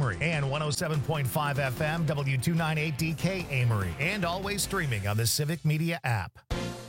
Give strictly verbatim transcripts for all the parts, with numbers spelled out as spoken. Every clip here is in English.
Amory, and one oh seven point five F M, W two ninety-eight D K Amory, and always streaming on the Civic Media app.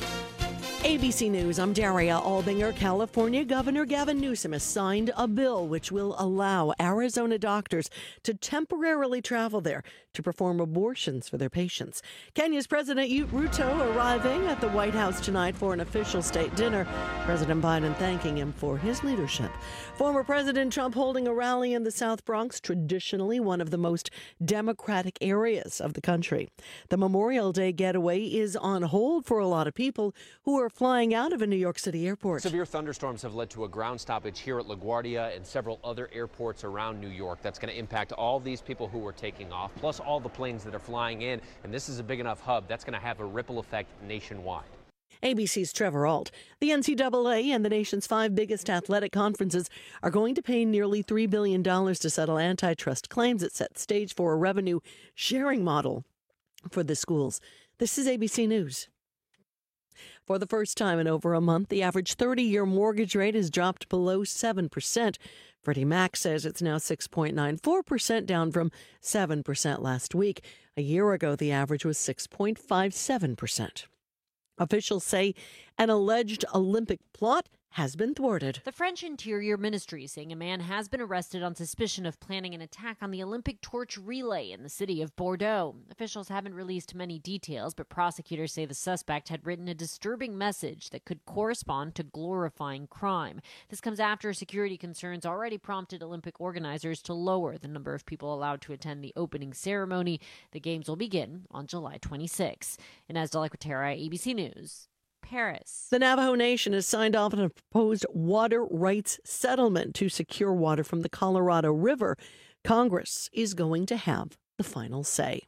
A B C News, I'm Daria Albinger. California Governor Gavin Newsom has signed a bill which will allow Arizona doctors to temporarily travel there to perform abortions for their patients. Kenya's President Ruto arriving at the White House tonight for an official state dinner. President Biden thanking him for his leadership. Former President Trump holding a rally in the South Bronx, traditionally one of the most Democratic areas of the country. The Memorial Day getaway is on hold for a lot of people who are flying out of a New York City airport. Severe thunderstorms have led to a ground stoppage here at LaGuardia and several other airports around New York. That's going to impact all these people who are taking off, plus all the planes that are flying in. And this is a big enough hub that's going to have a ripple effect nationwide. A B C's Trevor Ault. The N C double A and the nation's five biggest athletic conferences are going to pay nearly three billion dollars to settle antitrust claims that set stage for a revenue sharing model for the schools. This is A B C News. For the first time in over a month, the average thirty-year mortgage rate has dropped below seven percent. Freddie Mac says it's now six point nine four percent, down from seven percent last week. A year ago, the average was six point five seven percent. Officials say an alleged Olympic plot has been thwarted. The French Interior Ministry saying a man has been arrested on suspicion of planning an attack on the Olympic torch relay in the city of Bordeaux. Officials haven't released many details, but prosecutors say the suspect had written a disturbing message that could correspond to glorifying crime. This comes after security concerns already prompted Olympic organizers to lower the number of people allowed to attend the opening ceremony. The games will begin on July twenty-sixth. Inez de la Cuetara, A B C News. Paris. The Navajo Nation has signed off on a proposed water rights settlement to secure water from the Colorado River. Congress is going to have the final say.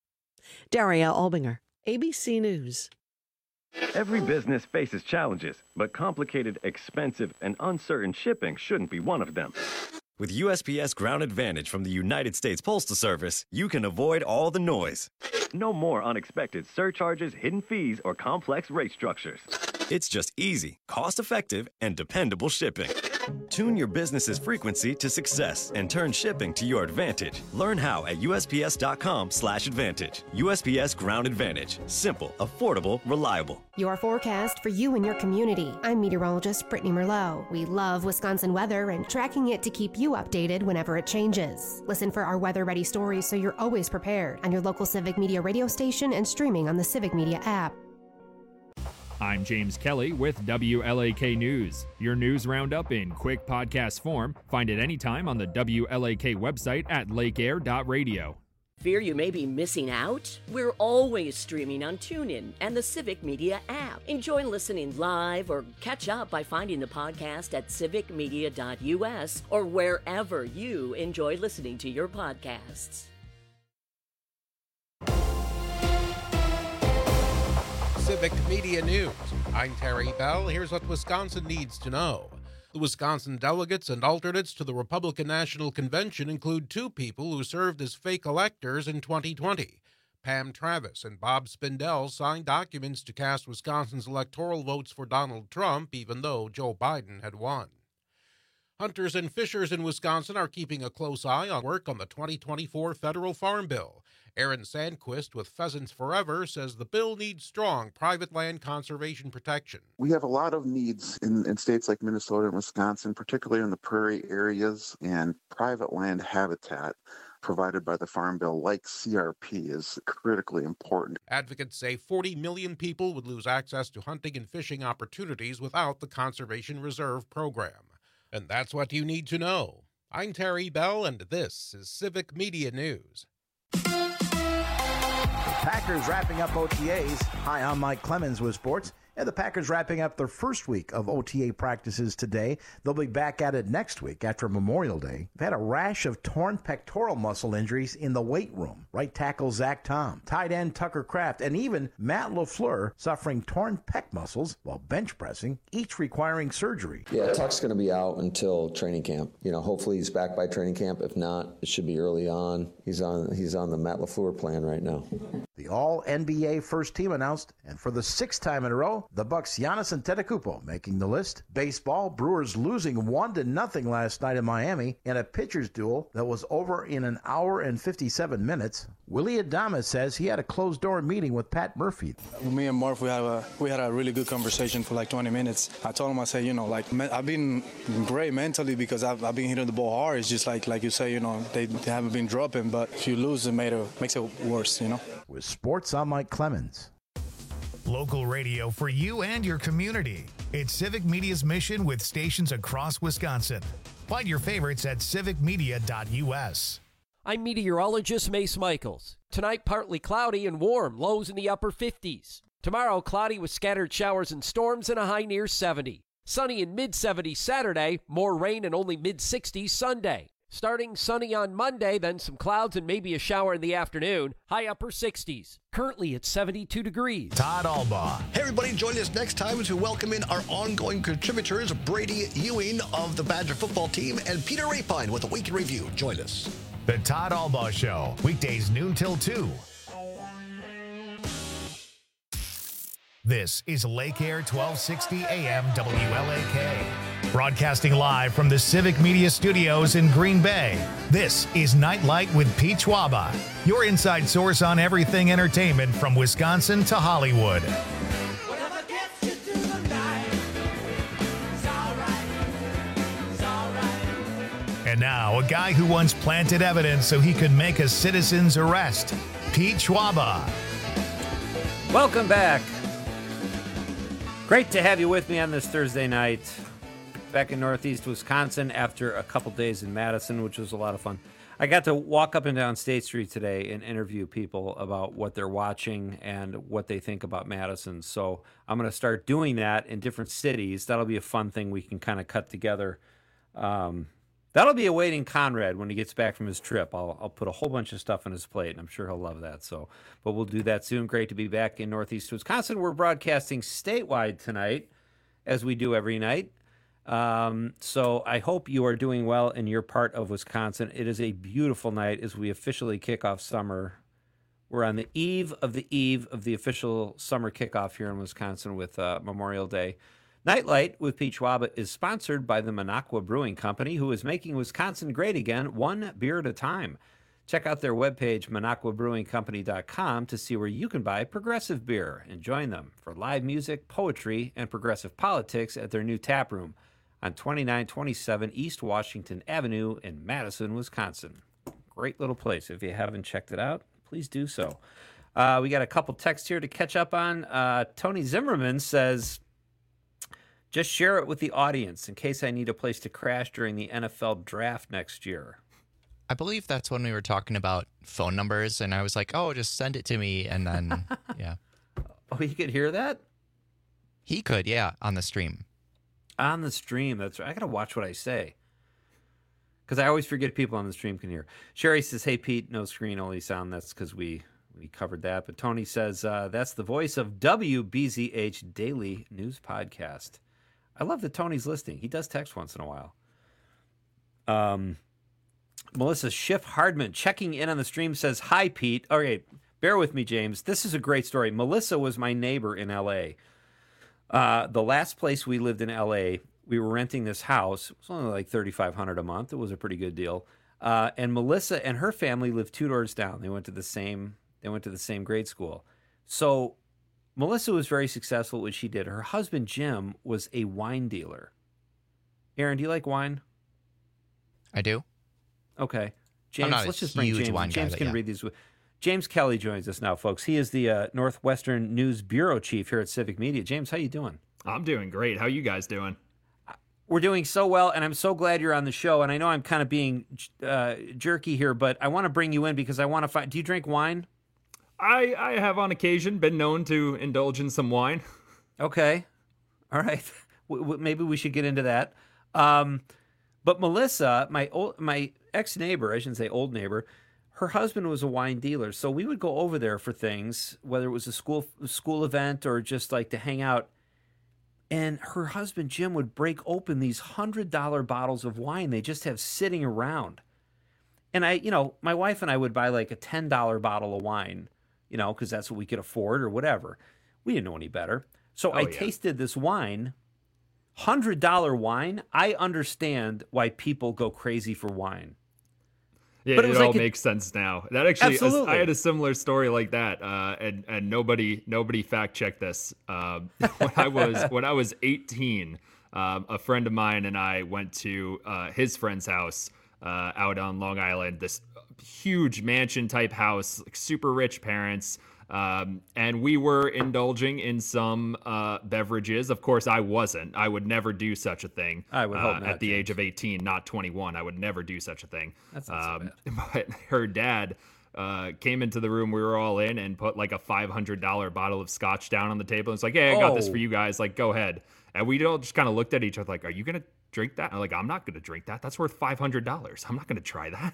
Daria Albinger, A B C News. Every business faces challenges, but complicated, expensive, and uncertain shipping shouldn't be one of them. With U S P S Ground Advantage from the United States Postal Service, you can avoid all the noise. No more unexpected surcharges, hidden fees, or complex rate structures. It's just easy, cost-effective, and dependable shipping. Tune your business's frequency to success and turn shipping to your advantage. Learn how at U S P S dot com slash advantage. U S P S Ground Advantage. Simple, affordable, reliable. Your forecast for you and your community. I'm meteorologist Brittany Merlot. We love Wisconsin weather and tracking it to keep you updated whenever it changes. Listen for our weather-ready stories so you're always prepared on your local Civic Media radio station and streaming on the Civic Media app. I'm James Kelly with W L A K News. Your news roundup in quick podcast form. Find it anytime on the W L A K website at lake air dot radio. Fear you may be missing out? We're always streaming on TuneIn and the Civic Media app. Enjoy listening live or catch up by finding the podcast at civic media dot U S or wherever you enjoy listening to your podcasts. Civic Media News. I'm Terry Bell. Here's what Wisconsin needs to know. The Wisconsin delegates and alternates to the Republican National Convention include two people who served as fake electors in twenty twenty. Pam Travis and Bob Spindell signed documents to cast Wisconsin's electoral votes for Donald Trump, even though Joe Biden had won. Hunters and fishers in Wisconsin are keeping a close eye on work on the twenty twenty-four federal farm bill. Aaron Sandquist with Pheasants Forever says the bill needs strong private land conservation protection. We have a lot of needs in, in states like Minnesota and Wisconsin, particularly in the prairie areas, and private land habitat provided by the Farm Bill, like C R P, is critically important. Advocates say forty million people would lose access to hunting and fishing opportunities without the Conservation Reserve Program. And that's what you need to know. I'm Terry Bell, and this is Civic Media News. Packers wrapping up O T As. Hi, I'm Mike Clemens with sports. And the Packers wrapping up their first week of O T A practices today. They'll be back at it next week after Memorial Day. They've had a rash of torn pectoral muscle injuries in the weight room. Right tackle Zach Tom, tight end Tucker Kraft, and even Matt LaFleur suffering torn pec muscles while bench pressing, each requiring surgery. Yeah, Tuck's going to be out until training camp. You know, hopefully he's back by training camp. If not, it should be early on. He's on he's on the Matt LaFleur plan right now. The All-N B A first team announced, and for the sixth time in a row, the Bucks' Giannis Antetokounmpo making the list. Baseball, Brewers losing one to nothing last night in Miami in a pitcher's duel that was over in an hour and fifty-seven minutes. Willie Adames says he had a closed-door meeting with Pat Murphy. Me and Murph, we had a we had a really good conversation for like twenty minutes. I told him, I said, you know, like I've been great mentally because I've, I've been hitting the ball hard. It's just like like you say, you know, they, they haven't been dropping, but if you lose, it made it makes it worse, you know. With sports, I'm Mike Clemens. Local radio for you and your community. It's Civic Media's mission with stations across Wisconsin. Find your favorites at civic media dot u s. I'm meteorologist Mace Michaels. Tonight, partly cloudy and warm, lows in the upper fifties. Tomorrow, cloudy with scattered showers and storms and a high near seventy. Sunny in mid-seventies Saturday, more rain and only mid-sixties Sunday. Starting sunny on Monday, then some clouds and maybe a shower in the afternoon, high upper sixties. Currently at seventy-two degrees. Todd Albaugh. Hey everybody, join us next time as we welcome in our ongoing contributors, Brady Ewing of the Badger football team and Peter Rapine with a week in review. Join us. The Todd Albaugh Show, weekdays noon till two. This is Lake Air twelve sixty A M W L A K. Broadcasting live from the Civic Media Studios in Green Bay. This is Nightlight with Pete Schwaba, your inside source on everything entertainment from Wisconsin to Hollywood. And now, a guy who once planted evidence so he could make a citizen's arrest, Pete Schwaba. Welcome back. Great to have you with me on this Thursday night. Back in Northeast Wisconsin after a couple days in Madison, which was a lot of fun. I got to walk up and down State Street today and interview people about what they're watching and what they think about Madison. So I'm going to start doing that in different cities. That'll be a fun thing we can kind of cut together. Um, that'll be awaiting Conrad when he gets back from his trip. I'll, I'll put a whole bunch of stuff on his plate, and I'm sure he'll love that. So, but we'll do that soon. Great to be back in Northeast Wisconsin. We're broadcasting statewide tonight, as we do every night. Um, so I hope you are doing well in your part of Wisconsin. It is a beautiful night as we officially kick off summer. We're on the eve of the eve of the official summer kickoff here in Wisconsin with uh, Memorial Day. Nightlight with Pete Schwaba is sponsored by the Minocqua Brewing Company, who is making Wisconsin great again, one beer at a time. Check out their webpage, minocqua brewing company dot com, to see where you can buy progressive beer and join them for live music, poetry, and progressive politics at their new tap room on twenty-nine twenty-seven East Washington Avenue in Madison, Wisconsin. Great little place. If you haven't checked it out, please do so. Uh, we got a couple texts here to catch up on. Uh, Tony Zimmerman says, just share it with the audience in case I need a place to crash during the N F L draft next year. I believe that's when we were talking about phone numbers, and I was like, oh, just send it to me, and then, yeah. Oh, you could hear that? He could, yeah, on the stream. On the stream, that's right. I got to watch what I say. Because I always forget people on the stream can hear. Sherry says, hey, Pete, no screen, only sound. That's because we, we covered that. But Tony says, uh, that's the voice of W B Z H Daily News Podcast. I love that Tony's listening. He does text once in a while. Um, Melissa Schiff Hardman checking in on the stream says, hi, Pete. All right, bear with me, James. This is a great story. Melissa was my neighbor in L A Uh, the last place we lived in L A, we were renting this house. It was only like thirty-five hundred dollars a month. It was a pretty good deal. Uh, and Melissa and her family lived two doors down. They went to the same. They went to the same grade school. So Melissa was very successful at what she did. Her husband Jim was a wine dealer. Aaron, do you like wine? I do. Okay, James. I'm not let's a just bring huge James. wine guy, James but can yeah. read these. James Kelly joins us now, folks. He is the uh, Northwestern News Bureau Chief here at Civic Media. James, how you doing? I'm doing great. How you guys doing? We're doing so well, and I'm so glad you're on the show. And I know I'm kind of being uh, jerky here, but I want to bring you in because I want to find... Do you drink wine? I, I have on occasion been known to indulge in some wine. Okay. All right. W- w- maybe we should get into that. Um, but Melissa, my old, my ex-neighbor, I shouldn't say old neighbor, her husband was a wine dealer, so we would go over there for things, whether it was a school school event or just like to hang out. And her husband, Jim, would break open these one hundred dollars bottles of wine they just have sitting around. And I, you know, my wife and I would buy like a ten dollars bottle of wine you know, because that's what we could afford or whatever. We didn't know any better. So Oh, I yeah. tasted this wine, one hundred dollar wine. I understand why people go crazy for wine. Yeah, But it, it was all like a- makes sense now. That actually, Absolutely. I had a similar story like that, uh, and and nobody nobody fact checked this. Um, when I was when I was eighteen, um, a friend of mine and I went to uh, his friend's house uh, out on Long Island. This huge mansion type house, like super rich parents. Um, and we were indulging in some uh, beverages. Of course, I wasn't. I would never do such a thing. I would hope uh, not, at the James. age of eighteen, not twenty-one. I would never do such a thing. That's not so um, But her dad uh, came into the room we were all in and put like a five hundred dollar bottle of scotch down on the table. It's like, hey, I got this Oh. for you guys. Like, go ahead. And we all just kind of looked at each other like, are you going to drink that? I'm like, I'm not going to drink that. That's worth five hundred dollars. I'm not going to try that.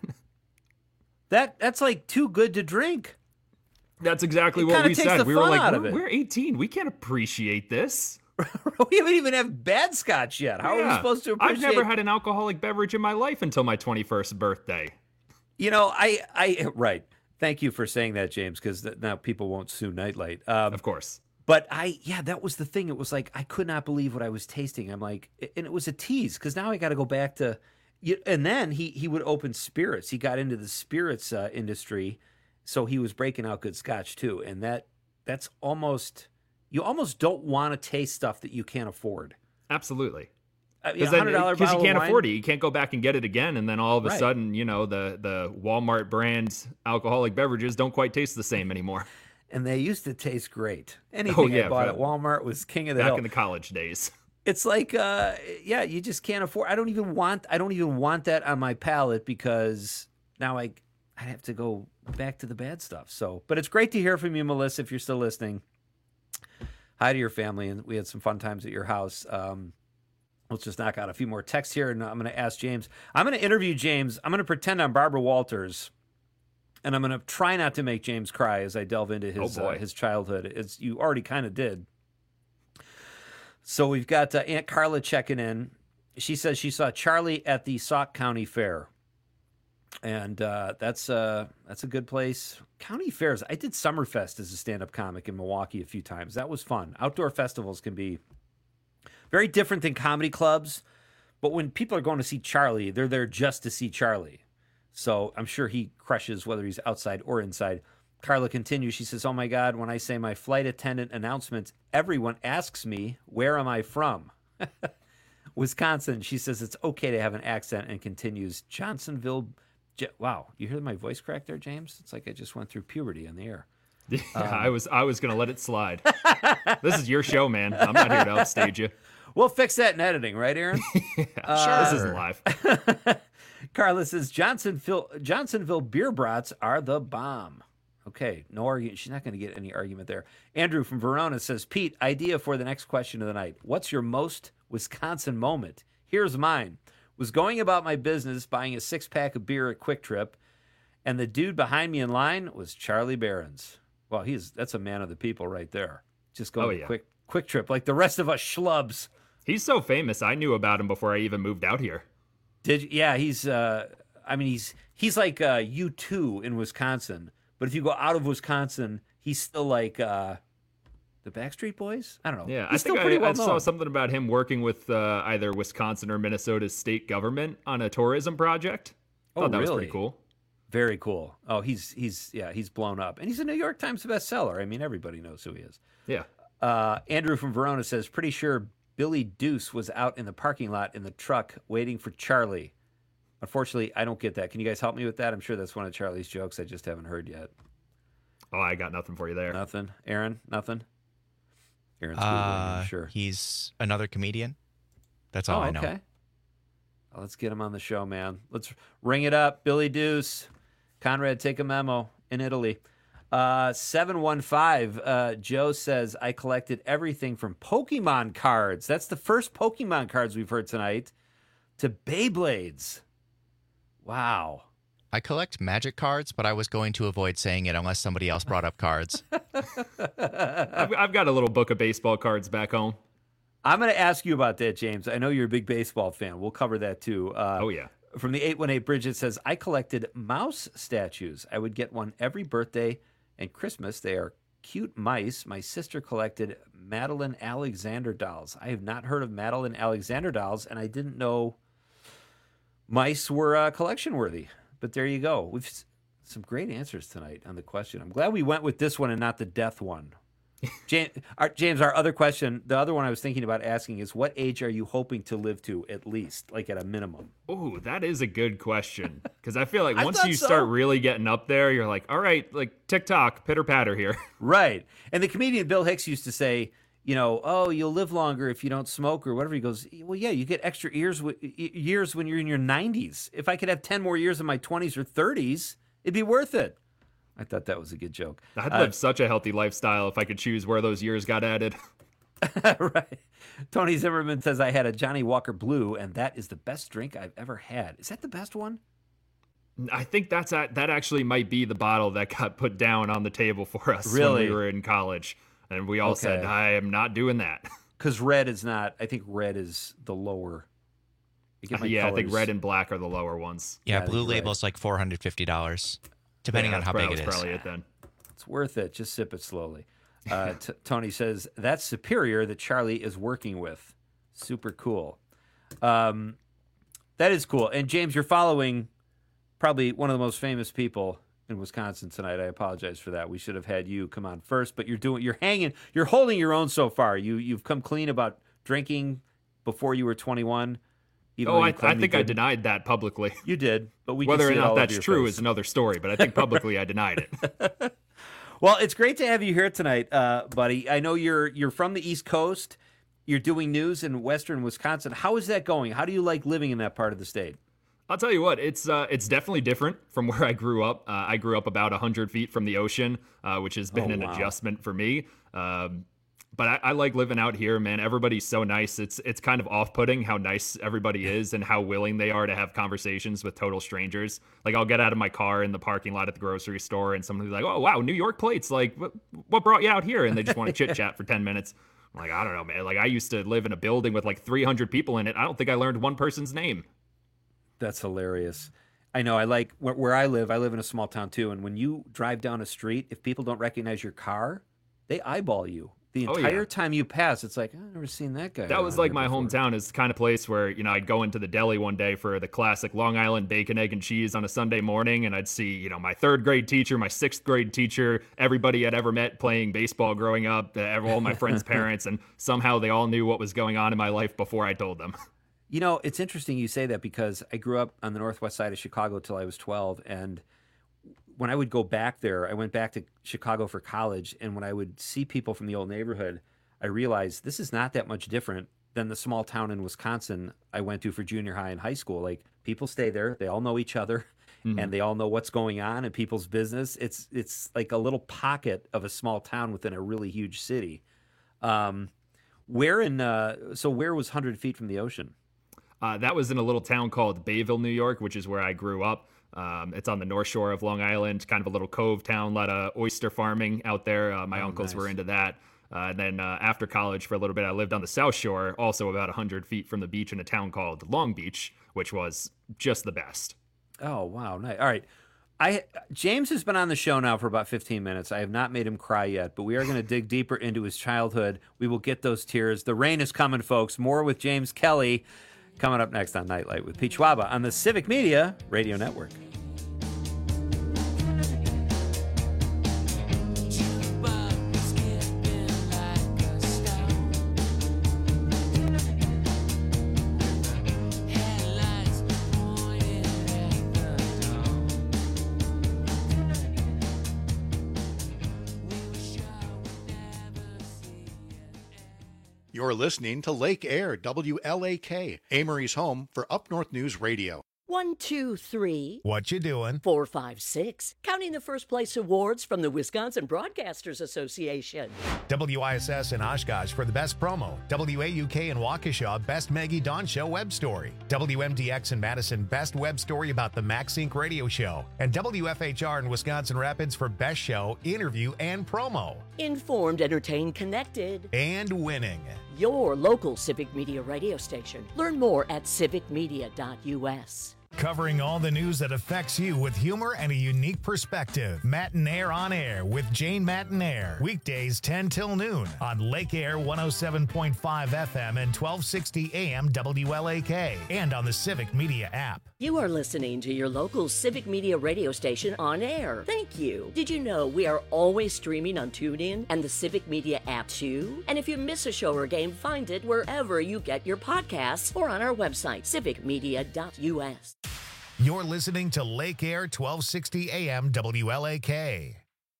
That That's like too good to drink. That's exactly It what kinda we takes said. the We were fun like, out of we're, it. we're eighteen. We can't appreciate this. We haven't even had bad scotch yet. How are we Yeah. supposed to I've appreciate? never had an alcoholic beverage in my life until my twenty-first birthday. You know, I, I, right. Thank you for saying that, James, because th- now people won't sue Nightlight. Um, of course. But I, yeah, that was the thing. It was like, I could not believe what I was tasting. I'm like, and it was a tease because now I got to go back to, you- and then he, he would open spirits. He got into the spirits uh, industry. So he was breaking out good scotch too. And that, that's almost, you almost don't want to taste stuff that you can't afford. Absolutely. I mean, Because a hundred dollar you can't wine, afford it. You can't go back and get it again. And then all of a Right. sudden, you know, the, the Walmart brand alcoholic beverages don't quite taste the same anymore. And they used to taste great. Anything yeah, I bought but at Walmart was king of the Back hill. in the college days. It's like, uh, yeah, you just can't afford. I don't even want. I don't even want that on my palate because now I, I have to go back to the bad stuff. So, but it's great to hear from you, Melissa. If you're still listening, hi to your family, and we had some fun times at your house. Um, let's just knock out a few more texts here, and I'm going to ask James. I'm going to interview James. I'm going to pretend I'm Barbara Walters. And I'm going to try not to make James cry as I delve into his Oh, boy. uh, his childhood, as you already kind of did. So we've got uh, Aunt Carla checking in. She says she saw Charlie at the Sauk County Fair, and uh, that's uh, that's a good place. County fairs. I did Summerfest as a stand-up comic in Milwaukee a few times. That was fun. Outdoor festivals can be very different than comedy clubs, but when people are going to see Charlie, they're there just to see Charlie. So I'm sure he crushes whether he's outside or inside. Carla continues. She says, oh, my God, when I say my flight attendant announcement, everyone asks me, where am I from? Wisconsin. She says it's okay to have an accent and continues, Johnsonville. J- wow. You hear my voice crack there, James? It's like I just went through puberty on the air. Yeah, Um, I was I was gonna let it slide. This is your show, man. I'm not here to upstage you. We'll fix that in editing, right, Aaron? Sure. This isn't live. Carla says Johnsonville, Johnsonville beer brats are the bomb. Okay, no argument. She's not going to get any argument there. Andrew from Verona says, Pete, idea for the next question of the night. What's your most Wisconsin moment? Here's mine. Was going about my business buying a six-pack of beer at Quick Trip, and the dude behind me in line was Charlie Behrens. Well, he's that's a man of the people right there. Just going Oh, to yeah. Quick Quick Trip like the rest of us schlubs. He's so famous. I knew about him before I even moved out here. Did you? Yeah, he's. Uh, I mean, he's he's like uh, U two in Wisconsin, but if you go out of Wisconsin, he's still like uh, the Backstreet Boys. I don't know. Yeah, he's I think still pretty I, well I saw known. something about him working with uh, either Wisconsin or Minnesota's state government on a tourism project. Oh, Thought that was really? pretty cool. Very cool. Oh, he's he's yeah, he's blown up, and he's a New York Times bestseller. I mean, everybody knows who he is. Yeah. Uh, Andrew from Verona says, pretty sure Billy Deuce was out in the parking lot in the truck waiting for Charlie. Unfortunately, I don't get that. Can you guys help me with that? I'm sure that's one of Charlie's jokes I just haven't heard yet. Oh, I got nothing for you there. Nothing. Aaron, nothing? Aaron's Googling, Uh, I'm sure. He's another comedian. That's all oh, I know. okay. Well, let's get him on the show, man. Let's ring it up. Billy Deuce. Conrad, take a memo in Italy. Uh, seven one five, uh, Joe says, I collected everything from Pokemon cards. That's the first Pokemon cards we've heard tonight, to Beyblades. Wow. I collect magic cards, but I was going to avoid saying it unless somebody else brought up cards. I've, I've got a little book of baseball cards back home. I'm going to ask you about that, James. I know you're a big baseball fan. We'll cover that too. Uh, oh, yeah. From the eight one eight, Bridget says, I collected mouse statues. I would get one every birthday And Christmas, they are cute mice. My sister collected Madeline Alexander dolls. I have not heard of Madeline Alexander dolls, and I didn't know mice were uh, collection worthy. But there you go. We've some great answers tonight on the question. I'm glad we went with this one and not the death one. James, our, James, our other question, the other one I was thinking about asking is, what age are you hoping to live to at least, like at a minimum? Oh, that is a good question. Because I feel like once you so. start really getting up there, you're like, all right, like tick-tock, pitter-patter here. Right. And the comedian Bill Hicks used to say, you know, oh, you'll live longer if you don't smoke or whatever. He goes, well, yeah, you get extra years, years when you're in your nineties. If I could have ten more years in my twenties or thirties, it'd be worth it. I thought that was a good joke. I'd uh, live such a healthy lifestyle if I could choose where those years got added. Right. Tony Zimmerman says, I had a Johnny Walker Blue, and that is the best drink I've ever had. Is that the best one? I think that's a, that actually might be the bottle that got put down on the table for us Really? when we were in college. And we all Okay. said, I am not doing that. Because red is not, I think red is the lower. I get my yeah, I think colors. red and black are the lower ones. Yeah, Yeah, I Blue think you're Label's like four hundred fifty dollars, depending Yeah, on how that's big probably- it that's is. probably it then. It's worth it. Just sip it slowly. Uh, t- Tony says, that's Superior that Charlie is working with. Super cool. Um, that is cool. And James, you're following probably one of the most famous people in Wisconsin tonight. I apologize for that. We should have had you come on first, but you're doing, you're hanging, you're holding your own so far. You, you've come clean about drinking before you were twenty-one. even Oh, though you I, I claim you think I didn't. denied that publicly. You did, but we can Whether see or it all not over that's your true face. is another story, but I think publicly I denied it. Well, it's great to have you here tonight, uh, buddy. I know you're you're from the East Coast. You're doing news in Western Wisconsin. How is that going? How do you like living in that part of the state? I'll tell you what, it's uh, it's definitely different from where I grew up. Uh, I grew up about one hundred feet from the ocean, uh, which has been Oh, an wow. adjustment for me. Um, but I, I like living out here, man. Everybody's so nice. It's it's kind of off-putting how nice everybody is and how willing they are to have conversations with total strangers. Like, I'll get out of my car in the parking lot at the grocery store, and somebody's like, oh, wow, New York plates. Like, what, what brought you out here? And they just want to chit-chat for ten minutes. I'm like, I don't know, man. Like, I used to live in a building with like three hundred people in it. I don't think I learned one person's name. That's hilarious. I know. I like where, where I live. I live in a small town too, and when you drive down a street, if people don't recognize your car, they eyeball you. The Oh, entire yeah. time you pass, it's like, I've never seen that guy. That was around like here my before. hometown is the kind of place where, you know, I'd go into the deli one day for the classic Long Island bacon, egg, and cheese on a Sunday morning, and I'd see, you know, my third grade teacher, my sixth grade teacher, everybody I'd ever met playing baseball growing up, uh, all my friends' parents, and somehow they all knew what was going on in my life before I told them. You know, it's interesting you say that because I grew up on the northwest side of Chicago till I was twelve, and when I would go back there, I went back to Chicago for college, and when I would see people from the old neighborhood, I realized this is not that much different than the small town in Wisconsin I went to for junior high and high school. Like, people stay there, they all know each other, Mhm. and they all know what's going on in people's business. It's it's like a little pocket of a small town within a really huge city. Um, where in uh, so where was one hundred feet from the ocean? Uh, that was in a little town called Bayville, New York, which is where I grew up. Um, it's on the North Shore of Long Island, kind of a little cove town, a lot of oyster farming out there. Uh, my Oh, uncles were nice. into that. Uh, and then uh, after college for a little bit, I lived on the South Shore, also about one hundred feet from the beach in a town called Long Beach, which was just the best. Oh, wow. Nice. All right. I James has been on the show now for about fifteen minutes. I have not made him cry yet, but we are going to dig deeper into his childhood. We will get those tears. The rain is coming, folks. More with James Kelly coming up next on Nightlight with Pete Schwaba on the Civic Media Radio Network. You're listening to Lake Air, W L A K, Amory's home for Up North News Radio. One, two, three. What you doing? Four, five, six. Counting the first place awards from the Wisconsin Broadcasters Association. W I S S in Oshkosh for the best promo. W A U K in Waukesha, best Maggie Dawn Show web story. W M D X in Madison, best web story about the Max Inc radio show. And W F H R in Wisconsin Rapids for best show, interview, and promo. Informed, entertained, connected. And winning. Your local Civic Media radio station. Learn more at civic media dot U S. Covering all the news that affects you with humor and a unique perspective. Matinaire on Air with Jane Matinaire. Weekdays ten till noon on Lake Air one oh seven point five F M and twelve sixty A M W L A K. And on the Civic Media app. You are listening to your local Civic Media radio station on air. Thank you. Did you know we are always streaming on TuneIn and the Civic Media app too? And if you miss a show or game, find it wherever you get your podcasts or on our website, civic media dot U S. You're listening to Lake Air twelve sixty A M W L A K.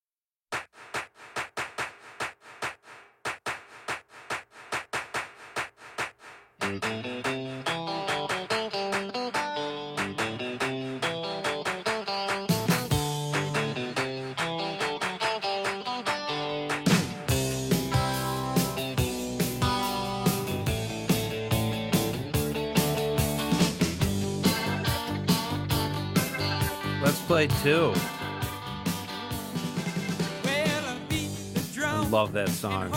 Play two. I love that song.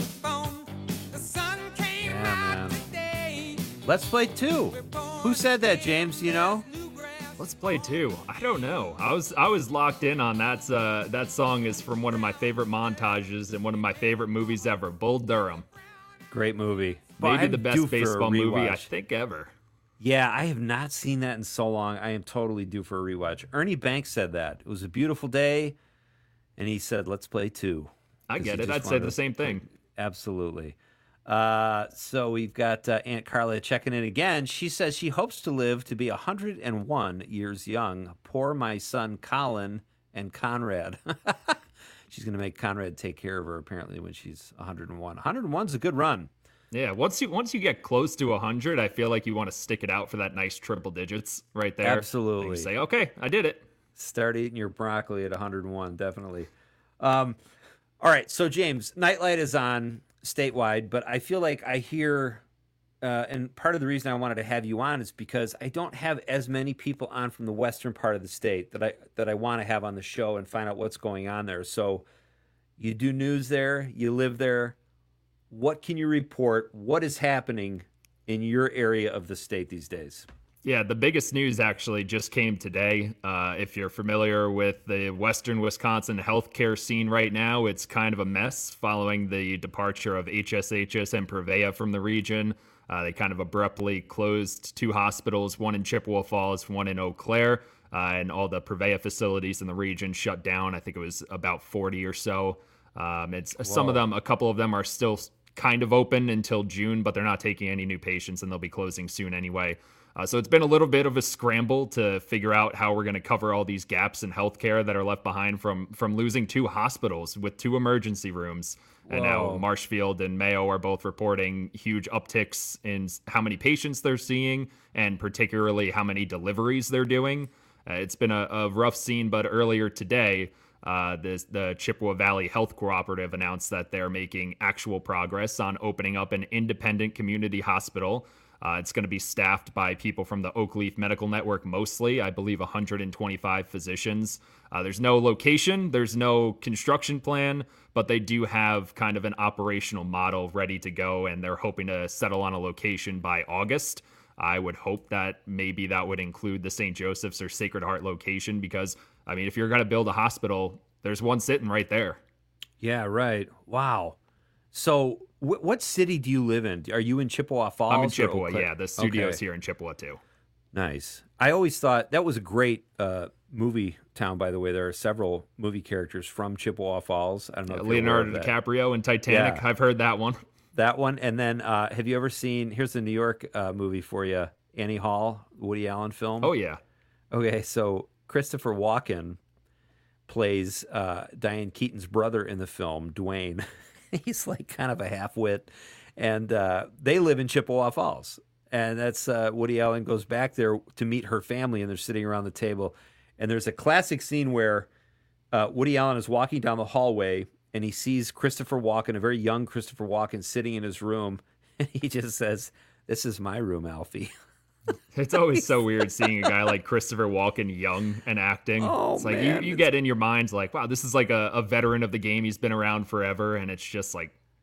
Yeah, man. Let's Play two. Who said that, James? You know? Let's Play two. I don't know. I was I was locked in on that. Uh, that song is from one of my favorite montages and one of my favorite movies ever, Bull Durham. Great movie. Maybe well, the best baseball movie I think ever. Yeah, I have not seen that in so long. I am totally due for a rewatch. Ernie Banks said that. It was a beautiful day, and he said, let's play two. I get it. I'd say the same thing. Absolutely. Uh, so we've got uh, Aunt Carla checking in again. She says she hopes to live to be one hundred one years young. Poor my son Colin and Conrad. She's going to make Conrad take care of her, apparently, when she's one hundred one. one hundred one's a good run. Yeah, once you once you get close to one hundred, I feel like you want to stick it out for that nice triple digits right there. Absolutely. And you say, okay, I did it. Start eating your broccoli at one hundred one, definitely. Um, all right, so James, Nightlight is on statewide, but I feel like I hear, uh, and part of the reason I wanted to have you on is because I don't have as many people on from the western part of the state that I that I want to have on the show and find out what's going on there. So you do news there, you live there. What can you report? What is happening in your area of the state these days? Yeah, the biggest news actually just came today. Uh, if you're familiar with the Western Wisconsin healthcare scene right now, it's kind of a mess following the departure of H S H S and Prevea from the region. Uh, they kind of abruptly closed two hospitals, one in Chippewa Falls, one in Eau Claire, uh, and all the Prevea facilities in the region shut down. I think it was about forty or so. Um, it's Whoa. Some of them, a couple of them are still kind of open until June, but they're not taking any new patients, and they'll be closing soon anyway. Uh, so it's been a little bit of a scramble to figure out how we're going to cover all these gaps in healthcare that are left behind from from losing two hospitals with two emergency rooms. Whoa. And now Marshfield and Mayo are both reporting huge upticks in how many patients they're seeing, and particularly how many deliveries they're doing. Uh, it's been a, a rough scene, but earlier today, Uh, this, the Chippewa Valley Health Cooperative announced that they're making actual progress on opening up an independent community hospital. Uh, it's going to be staffed by people from the Oakleaf Medical Network mostly, I believe one hundred twenty-five physicians. Uh, there's no location, there's no construction plan, but they do have kind of an operational model ready to go, and they're hoping to settle on a location by August. I would hope that maybe that would include the Saint Joseph's or Sacred Heart location, because I mean, if you're going to build a hospital, there's one sitting right there. Yeah, right. Wow. So wh- what city do you live in? Are you in Chippewa Falls? I'm in Chippewa, yeah. The studio's okay. Here in Chippewa, too. Nice. I always thought that was a great uh, movie town, by the way. There are several movie characters from Chippewa Falls. I don't know yeah, if Leonardo DiCaprio in Titanic. Yeah. I've heard that one. That one. And then uh, have you ever seen, here's the New York uh, movie for you, Annie Hall, Woody Allen film. Oh, yeah. Okay, so Christopher Walken plays uh, Diane Keaton's brother in the film, Dwayne. He's like kind of a half-wit, and uh, they live in Chippewa Falls. And that's uh, Woody Allen goes back there to meet her family, and they're sitting around the table. And there's a classic scene where uh, Woody Allen is walking down the hallway, and he sees Christopher Walken, a very young Christopher Walken, sitting in his room. And he just says, "This is my room, Alfie." It's always so weird seeing a guy like Christopher Walken young and acting. Oh, it's like man. you, you get in your minds like, wow, this is like a, a veteran of the game. He's been around forever, and it's just like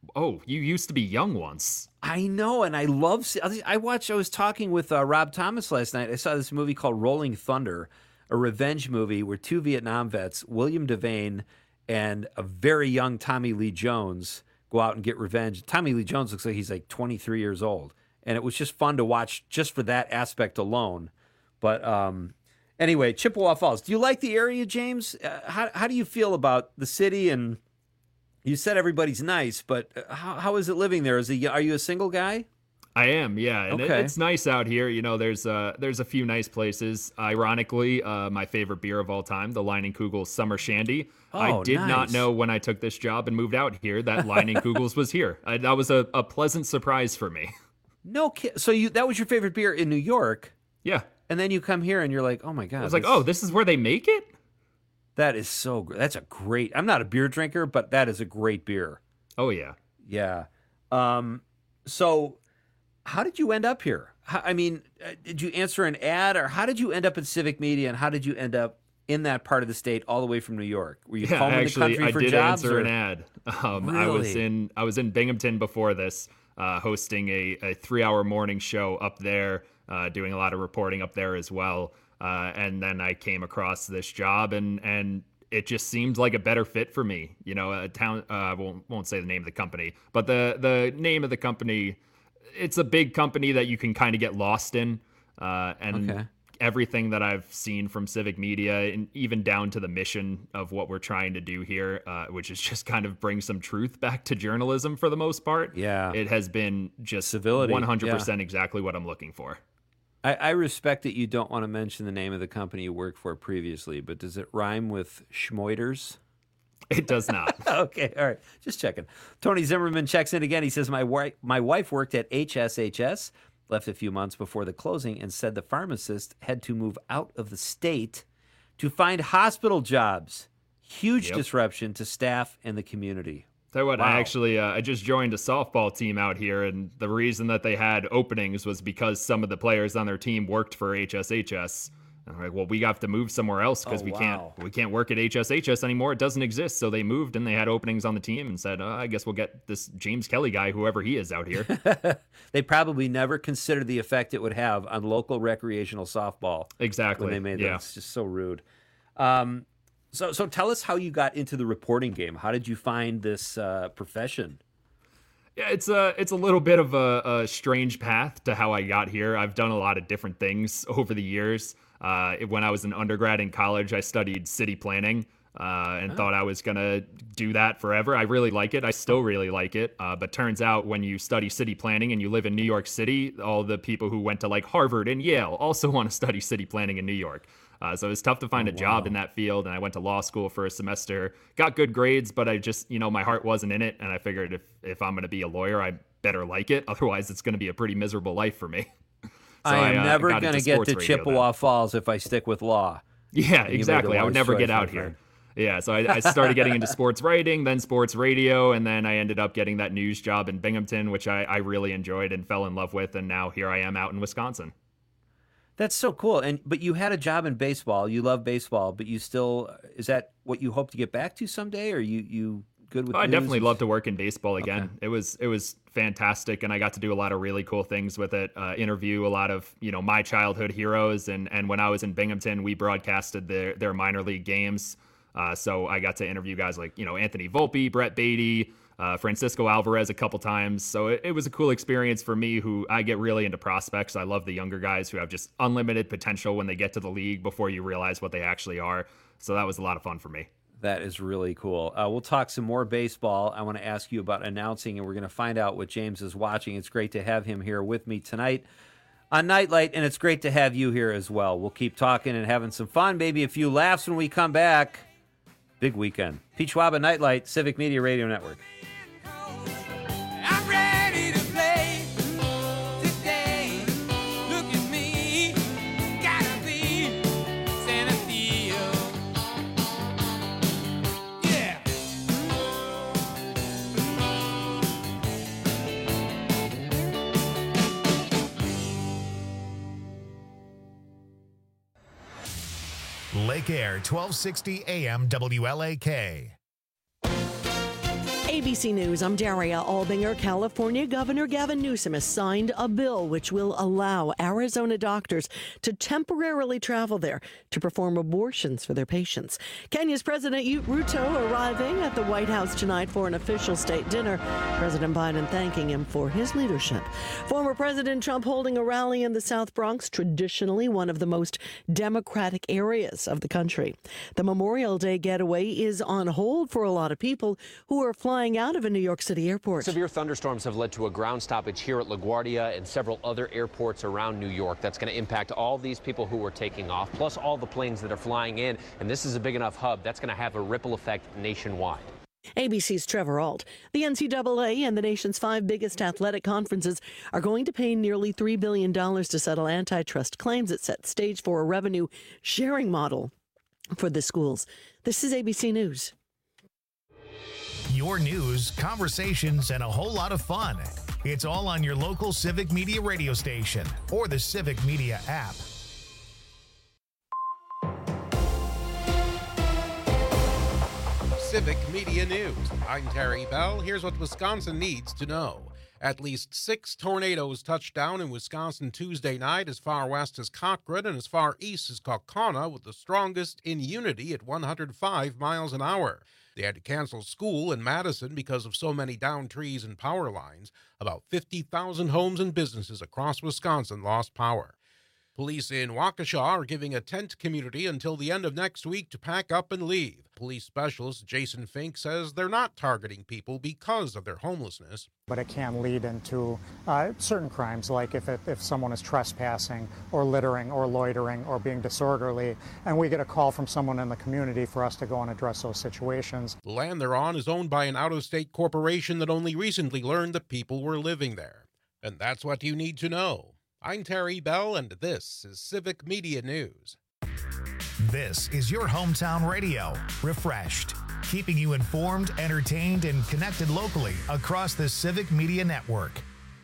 oh, you used to be young once. I know, and I love. I watched. I was talking with uh, Rob Thomas last night. I saw this movie called Rolling Thunder, a revenge movie where two Vietnam vets, William Devane and a very young Tommy Lee Jones, go out and get revenge. Tommy Lee Jones looks like he's like twenty-three years old, and it was just fun to watch just for that aspect alone. But um, anyway, Chippewa Falls. Do you like the area, James? Uh, how how do you feel about the city? And you said everybody's nice, but how how is it living there? Is it, are you a single guy? I am, yeah, and okay. it, it's nice out here. You know, there's uh, there's a few nice places. Ironically, uh, my favorite beer of all time, the Leinenkugel Summer Shandy. Oh, I did nice. not know when I took this job and moved out here that Leinenkugels was here. I, that was a, a pleasant surprise for me. No kid. So you that was your favorite beer in New York? Yeah. And then you come here and you're like, oh my god! I was like, oh, this is where they make it. That is so great. That's a great. I'm not a beer drinker, but that is a great beer. Oh yeah, yeah. Um, so. How did you end up here? How, I mean, did you answer an ad, or how did you end up at Civic Media, and how did you end up in that part of the state, all the way from New York? Were you yeah, home actually, in the country I for did jobs? answer or? an ad. Um, really? I was in I was in Binghamton before this, uh, hosting a, a three-hour morning show up there, uh, doing a lot of reporting up there as well. Uh, and then I came across this job, and and it just seemed like a better fit for me. You know, a town. I uh, won't won't say the name of the company, but the the name of the company. It's a big company that you can kind of get lost in, uh, and okay. everything that I've seen from Civic Media, and even down to the mission of what we're trying to do here, uh, which is just kind of bring some truth back to journalism for the most part. Yeah, it has been just civility, one hundred percent yeah. exactly what I'm looking for. I, I respect that you don't want to mention the name of the company you worked for previously, but does it rhyme with Schmoiders? It does not. Okay, all right. Just checking. Tony Zimmerman checks in again. He says, my, wi- my wife worked at H S H S, left a few months before the closing, and said the pharmacist had to move out of the state to find hospital jobs. Huge Yep. disruption to staff and the community. Tell you what, Wow. I actually uh, I just joined a softball team out here, and the reason that they had openings was because some of the players on their team worked for H S H S. And I'm like, well, we have to move somewhere else because Oh, we wow. can't we can't work at H S H S anymore. It doesn't exist. So they moved, and they had openings on the team, and said, uh, I guess we'll get this James Kelly guy, whoever he is, out here. They probably never considered the effect it would have on local recreational softball. Exactly. When they made yeah. that. It's just so rude. Um, so, so tell us how you got into the reporting game. How did you find this uh, profession? Yeah, it's a it's a little bit of a, a strange path to how I got here. I've done a lot of different things over the years. Uh, when I was an undergrad in college, I studied city planning uh, and Oh. thought I was going to do that forever. I really like it. I still really like it. Uh, but turns out when you study city planning and you live in New York City, all the people who went to like Harvard and Yale also want to study city planning in New York. Uh, so it's tough to find Oh, a job wow. in that field. And I went to law school for a semester, got good grades, but I just, you know, my heart wasn't in it. And I figured if, if I'm going to be a lawyer, I better like it. Otherwise, it's going to be a pretty miserable life for me. So I am uh, never got going to into get sports to radio Chippewa then. Falls if I stick with law. Yeah, And you made the exactly. I would wise never choice, get my out here. friend. Yeah, so I, I started getting into sports writing, then sports radio, and then I ended up getting that news job in Binghamton, which I, I really enjoyed and fell in love with, and now here I am out in Wisconsin. That's so cool. And but you had a job in baseball. You love baseball, but you still is that what you hope to get back to someday? Or you you good with? Oh, I news? definitely love to work in baseball again. Okay. It was it was fantastic, and I got to do a lot of really cool things with it. Uh, interview a lot of you know my childhood heroes, and and when I was in Binghamton, we broadcasted their their minor league games. Uh, so I got to interview guys like you know Anthony Volpe, Brett Beatty, uh, Francisco Alvarez a couple times. So it, it was a cool experience for me. Who I get really into prospects. I love the younger guys who have just unlimited potential when they get to the league before you realize what they actually are. So that was a lot of fun for me. That is really cool. Uh, we'll talk some more baseball. I want to ask you about announcing, and we're going to find out what James is watching. It's great to have him here with me tonight on Nightlight, and it's great to have you here as well. We'll keep talking and having some fun, maybe a few laughs when we come back. Big weekend. Pete Schwab, Nightlight, Civic Media Radio Network. I'm ready to play today. Look at me, gotta be Santa Theo. Yeah. Lake Air, twelve sixty A M W L A K. A B C News, I'm Daria Albinger. California Governor Gavin Newsom has signed a bill which will allow Arizona doctors to temporarily travel there to perform abortions for their patients. Kenya's President Ruto arriving at the White House tonight for an official state dinner. President Biden thanking him for his leadership. Former President Trump holding a rally in the South Bronx, traditionally one of the most Democratic areas of the country. The Memorial Day getaway is on hold for a lot of people who are flying out of a New York City airport. Severe thunderstorms have led to a ground stoppage here at LaGuardia and several other airports around New York. That's going to impact all these people who are taking off, plus all the planes that are flying in. And this is a big enough hub that's going to have a ripple effect nationwide. A B C's Trevor Ault. The N C double A and the nation's five biggest athletic conferences are going to pay nearly three billion dollars to settle antitrust claims that set stage for a revenue sharing model for the schools. This is A B C News. Your news, conversations, and a whole lot of fun. It's all on your local Civic Media radio station or the Civic Media app. Civic Media News. I'm Terry Bell. Here's what Wisconsin needs to know. At least six tornadoes touched down in Wisconsin Tuesday night, as far west as Cochrane and as far east as Kaukauna, with the strongest in Unity at one hundred five miles an hour. They had to cancel school in Madison because of so many downed trees and power lines. About fifty thousand homes and businesses across Wisconsin lost power. Police in Waukesha are giving a tent community until the end of next week to pack up and leave. Police specialist Jason Fink says they're not targeting people because of their homelessness. But it can lead into uh, certain crimes, like if, it, if someone is trespassing or littering or loitering or being disorderly, and we get a call from someone in the community for us to go and address those situations. The land they're on is owned by an out-of-state corporation that only recently learned that people were living there. And that's what you need to know. I'm Terry Bell, and this is Civic Media News. This is your hometown radio, refreshed, keeping you informed, entertained, and connected locally across the Civic Media Network.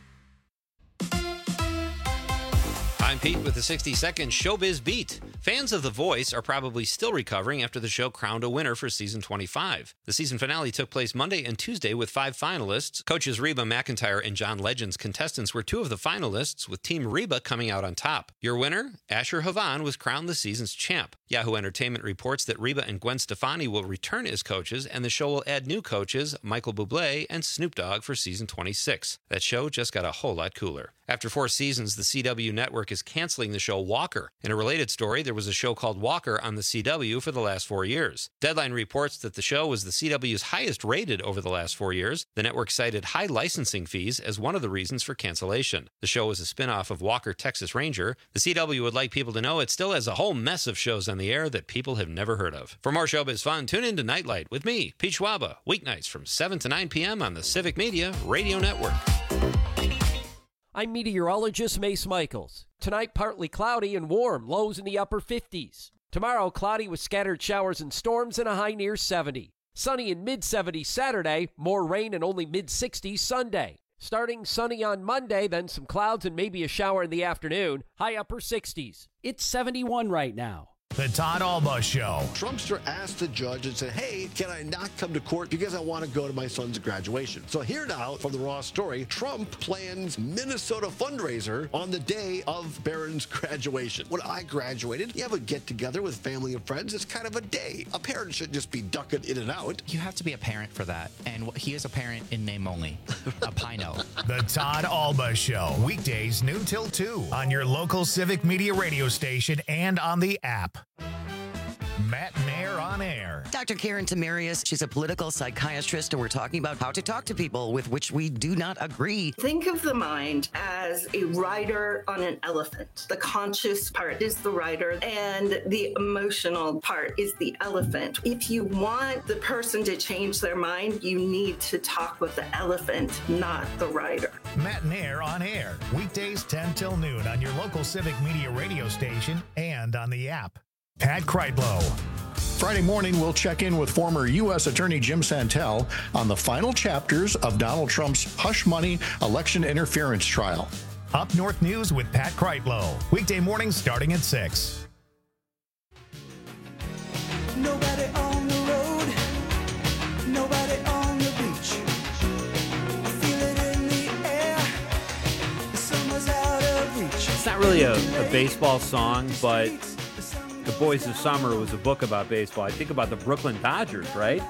I'm Pete with the sixty second Showbiz Beat. Fans of The Voice are probably still recovering after the show crowned a winner for season twenty-five. The season finale took place Monday and Tuesday with five finalists. Coaches Reba McEntire and John Legend's contestants were two of the finalists, with Team Reba coming out on top. Your winner, Asher Havan, was crowned the season's champ. Yahoo Entertainment reports that Reba and Gwen Stefani will return as coaches, and the show will add new coaches, Michael Bublé and Snoop Dogg, for season twenty-six. That show just got a whole lot cooler. After four seasons, the C W network is canceling the show Walker. In a related story, there was a show called Walker on the C W for the last four years. Deadline reports that the show was the C W's highest rated over the last four years. The network cited high licensing fees as one of the reasons for cancellation. The show is a spin-off of Walker, Texas Ranger. The C W would like people to know it still has a whole mess of shows on the air that people have never heard of. For more showbiz fun, tune in to Nightlight with me, Pete Schwaba, weeknights from seven to nine p.m. on the Civic Media Radio Network. I'm meteorologist Mace Michaels. Tonight, partly cloudy and warm, lows in the upper fifties. Tomorrow, cloudy with scattered showers and storms and a high near seventy. Sunny in mid seventies Saturday, more rain and only mid sixties Sunday. Starting sunny on Monday, then some clouds and maybe a shower in the afternoon, high upper sixties. It's seventy-one right now. The Todd Alba Show. Trumpster asked the judge and said, hey, can I not come to court because I want to go to my son's graduation? So here now from the Raw story, Trump plans Minnesota fundraiser on the day of Barron's graduation. When I graduated, you have a get-together with family and friends. It's kind of a day. A parent shouldn't just be ducking in and out. You have to be a parent for that. And he is a parent in name only. A Pino. The Todd Alba Show. Weekdays noon till two on your local Civic Media radio station and on the app. Matt Nair on air. Doctor Karen Tamarius, she's a political psychiatrist, and we're talking about how to talk to people with which we do not agree. Think of the mind as a rider on an elephant. The conscious part is the rider, and the emotional part is the elephant. If you want the person to change their mind, you need to talk with the elephant, not the rider. Matt Nair on air. Weekdays ten till noon on your local Civic Media radio station and on the app. Pat Kreitlow. Friday morning, we'll check in with former U S Attorney Jim Santel on the final chapters of Donald Trump's hush money election interference trial. Up North News with Pat Kreitlow. Weekday mornings starting at six. Nobody on the road, nobody on the beach. really a, a baseball song, but The Boys of Summer was a book about baseball. I think about the Brooklyn Dodgers, right?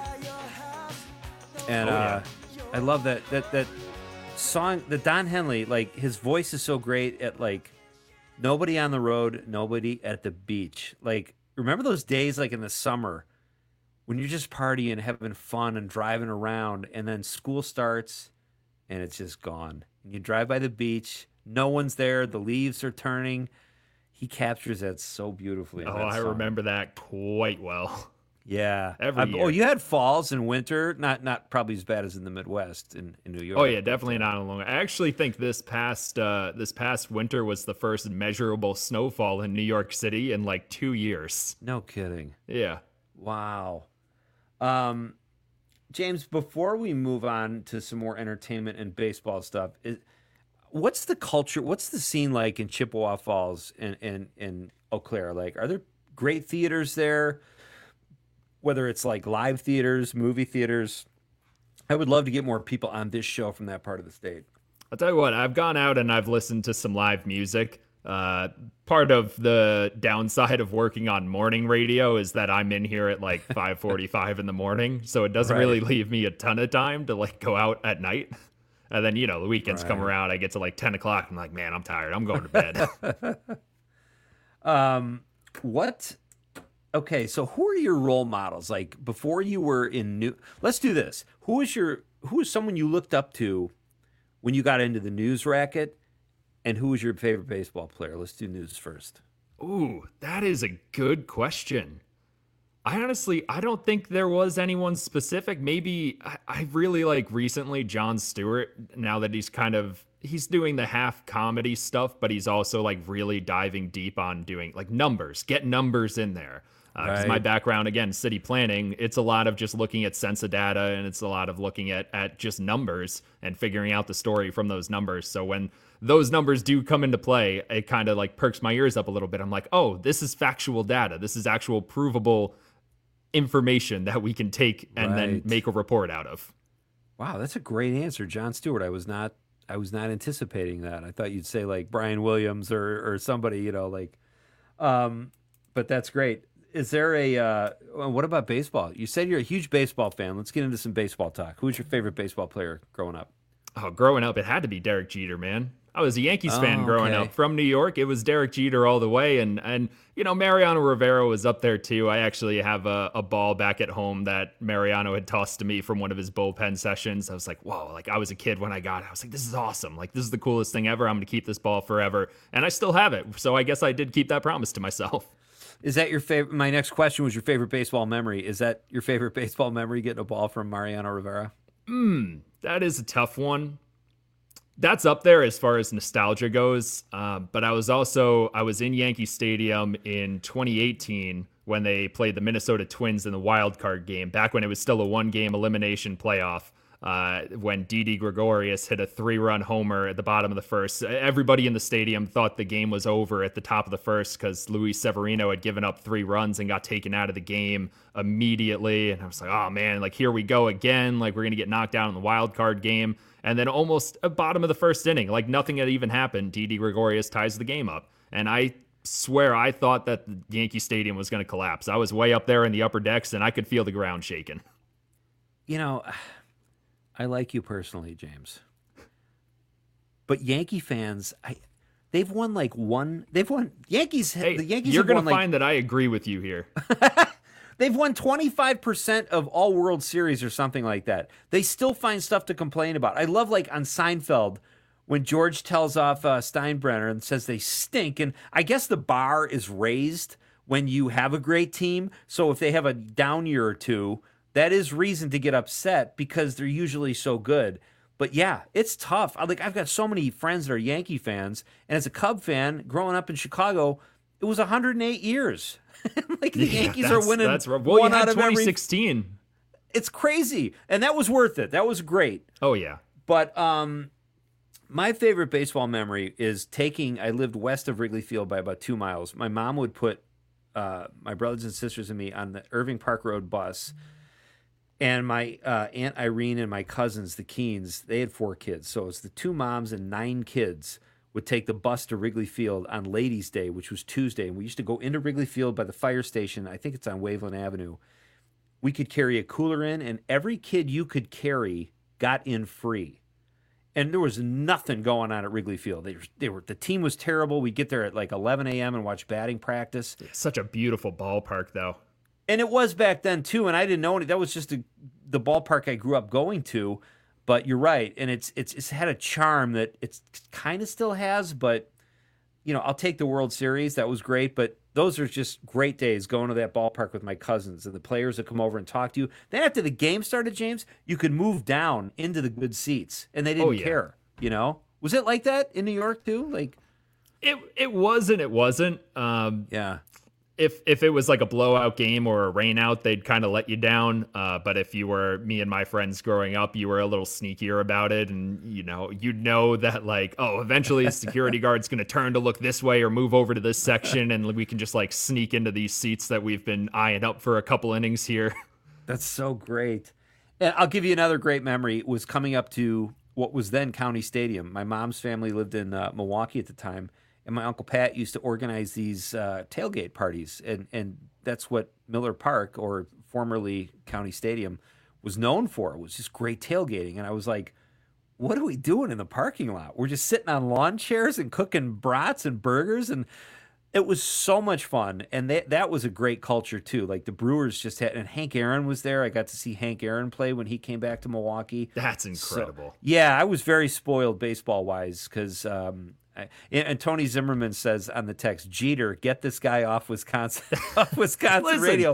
And Oh, yeah. uh, I love that that that song. The Don Henley, like his voice is so great at like nobody on the road, nobody at the beach. Like remember those days, like in the summer, when you're just partying, having fun, and driving around, and then school starts, and it's just gone. And you drive by the beach, no one's there, the leaves are turning. He captures that so beautifully. in Oh, that I song. remember that quite well. Yeah. Every Uh, year. Oh, you had falls and winter, not not probably as bad as in the Midwest in, in New York. Oh yeah, definitely not alone. I actually think this past uh, this past winter was the first measurable snowfall in New York City in like two years. No kidding. Yeah. Wow. Um, James, before we move on to some more entertainment and baseball stuff, is, what's the culture? What's the scene like in Chippewa Falls and in, in, in Eau Claire? Like, are there great theaters there? Whether it's like live theaters, movie theaters. I would love to get more people on this show from that part of the state. I'll tell you what, I've gone out and I've listened to some live music. Uh, part of the downside of working on morning radio is that I'm in here at like five forty-five in the morning, so it doesn't Right. really leave me a ton of time to like go out at night. And then, you know, the weekends come Right. around, I get to like ten o'clock, I'm like, man, I'm tired, I'm going to bed. Um, what? Okay, so who are your role models? Like before you were in new. Let's do this. Who is your? Who is someone you looked up to when you got into the news racket, and who was your favorite baseball player? Let's do news first. Ooh, that is a good question. I honestly, I don't think there was anyone specific. Maybe I, I really like recently Jon Stewart, now that he's kind of, he's doing the half comedy stuff, but he's also like really diving deep on doing like numbers, get numbers in there. Because Right. my background, again, city planning, it's a lot of just looking at census data, and it's a lot of looking at, at just numbers and figuring out the story from those numbers. So when those numbers do come into play, it kind of like perks my ears up a little bit. I'm like, oh, this is factual data. This is actual provable information that we can take and then Right. make a report out of. Wow, that's a great answer, Jon Stewart. I was not. I was not anticipating that. I thought you'd say like Brian Williams or or somebody, you know, like. Um, but that's great. Is there a? Uh, well, what about baseball? You said you're a huge baseball fan. Let's get into some baseball talk. Who's your favorite baseball player growing up? Oh, growing up, it had to be Derek Jeter, man. I was a Yankees Oh, fan growing okay. up. From New York, it was Derek Jeter all the way. And, and you know, Mariano Rivera was up there, too. I actually have a, a ball back at home that Mariano had tossed to me from one of his bullpen sessions. I was like, whoa, like I was a kid when I got it. I was like, this is awesome. Like, this is the coolest thing ever. I'm going to keep this ball forever. And I still have it. So I guess I did keep that promise to myself. Is that your favorite? My next question was your favorite baseball memory. Is that your favorite baseball memory, getting a ball from Mariano Rivera? Hmm, that is a tough one. That's up there as far as nostalgia goes. Uh, but I was also, I was in Yankee Stadium in twenty eighteen when they played the Minnesota Twins in the wild card game, back when it was still a one-game elimination playoff. Uh, when Didi Gregorius hit a three-run homer at the bottom of the first. Everybody in the stadium thought the game was over at the top of the first because Luis Severino had given up three runs and got taken out of the game immediately. And I was like, oh man, like here we go again. Like we're going to get knocked out in the wild card game. And then almost at bottom of the first inning, like nothing had even happened, Didi Gregorius ties the game up. And I swear I thought that the Yankee Stadium was going to collapse. I was way up there in the upper decks and I could feel the ground shaking. You know, I like you personally, James. But Yankee fans, I they've won like one. They've won Yankees. Hey, the Yankees. you're have going won to like, find that I agree with you here. They've won twenty-five percent of all World Series or something like that. They still find stuff to complain about. I love like on Seinfeld when George tells off uh, Steinbrenner and says they stink. And I guess the bar is raised when you have a great team. So if they have a down year or two, that is reason to get upset because they're usually so good. But yeah, it's tough. I, like I've got so many friends that are Yankee fans, and as a Cub fan, growing up in Chicago, it was one hundred eight years. Like the Yeah, Yankees are that's- winning that's right. Well, one you had out of every. twenty sixteen. It's crazy, and that was worth it. That was great. Oh yeah. But um, my favorite baseball memory is taking. I lived west of Wrigley Field by about two miles. My mom would put uh, my brothers and sisters and me on the Irving Park Road bus. And my uh, Aunt Irene and my cousins, the Keens, they had four kids. So it was the two moms and nine kids would take the bus to Wrigley Field on Ladies' Day, which was Tuesday, and we used to go into Wrigley Field by the fire station. I think it's on Waveland Avenue. We could carry a cooler in, and every kid you could carry got in free. And there was nothing going on at Wrigley Field. They were, they were the team was terrible. We'd get there at like eleven a.m. and watch batting practice. Such a beautiful ballpark, though. And it was back then, too, and I didn't know any. That was just a, the ballpark I grew up going to. But you're right, and it's it's it's had a charm that it's kind of still has. But you know, I'll take the World Series. That was great. But those are just great days going to that ballpark with my cousins and the players that come over and talk to you. Then after the game started, James, you could move down into the good seats, and they didn't Oh, yeah. care. You know, was it like that in New York too? Like It it was and it wasn't. Um, yeah. If if it was like a blowout game or a rain out, they'd kind of let you down. Uh, but if you were me and my friends growing up, you were a little sneakier about it, and you know you'd know that like, oh, eventually the security guard's going to turn to look this way or move over to this section, and we can just like sneak into these seats that we've been eyeing up for a couple innings here. That's so great. And I'll give you another great memory. It was coming up to what was then County Stadium. My mom's family lived in uh, Milwaukee at the time. And my Uncle Pat used to organize these uh, tailgate parties. And, and that's what Miller Park, or formerly County Stadium, was known for. It was just great tailgating. And I was like, what are we doing in the parking lot? We're just sitting on lawn chairs and cooking brats and burgers. And it was so much fun. And that, that was a great culture, too. Like the Brewers just had, and Hank Aaron was there. I got to see Hank Aaron play when he came back to Milwaukee. That's incredible. So, yeah, I was very spoiled baseball-wise because... Um, And Tony Zimmerman says on the text, Jeter, get this guy off Wisconsin, off Wisconsin Listen, radio.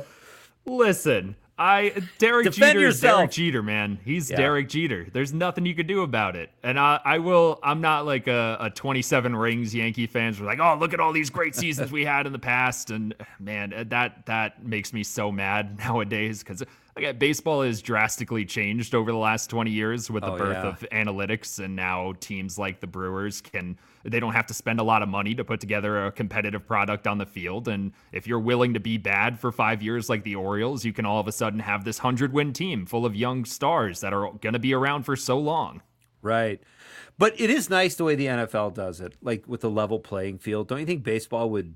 Listen, I Derek Defend Jeter is yourself. Derek Jeter, man. He's Yeah. Derek Jeter. There's nothing you could do about it. And I, I will. I'm not like a, a twenty-seven rings Yankee fans. We're like, oh, look at all these great seasons we had in the past. And man, that that makes me so mad nowadays because like, baseball has drastically changed over the last twenty years with the Oh, birth yeah. of analytics, and now teams like the Brewers can. They don't have to spend a lot of money to put together a competitive product on the field. And if you're willing to be bad for five years like the Orioles, you can all of a sudden have this hundred-win team full of young stars that are going to be around for so long. Right. But it is nice the way the N F L does it, like with the level playing field. Don't you think baseball would...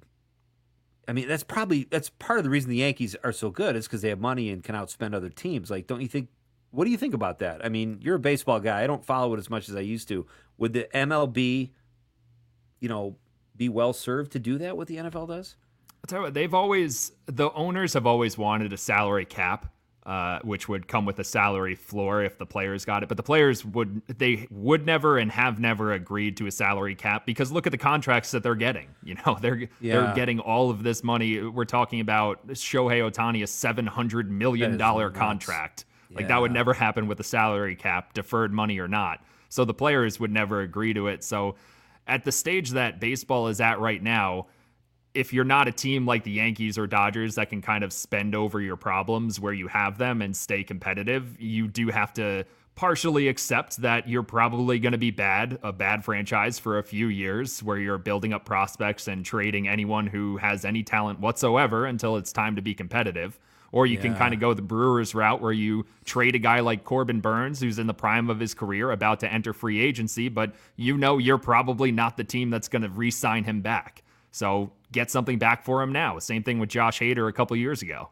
I mean, that's probably... That's part of the reason the Yankees are so good is because they have money and can outspend other teams. Like, don't you think... What do you think about that? I mean, you're a baseball guy. I don't follow it as much as I used to. Would the M L B... you know, be well served to do that, what the N F L does? I'll tell you what, they've always, the owners have always wanted a salary cap, uh, which would come with a salary floor if the players got it. But the players would, they would never and have never agreed to a salary cap because look at the contracts that they're getting. You know, they're Yeah. they're getting all of this money. We're talking about Shohei Ohtani, a seven hundred million dollars nuts. contract. Like Yeah. that would never happen with a salary cap, deferred money or not. So the players would never agree to it. So at the stage that baseball is at right now, if you're not a team like the Yankees or Dodgers that can kind of spend over your problems where you have them and stay competitive, you do have to partially accept that you're probably going to be bad, a bad franchise for a few years where you're building up prospects and trading anyone who has any talent whatsoever until it's time to be competitive. Or you can Yeah. kind of go the Brewers route where you trade a guy like Corbin Burns, who's in the prime of his career, about to enter free agency, but you know you're probably not the team that's going to re-sign him back. So get something back for him now. Same thing with Josh Hader a couple years ago.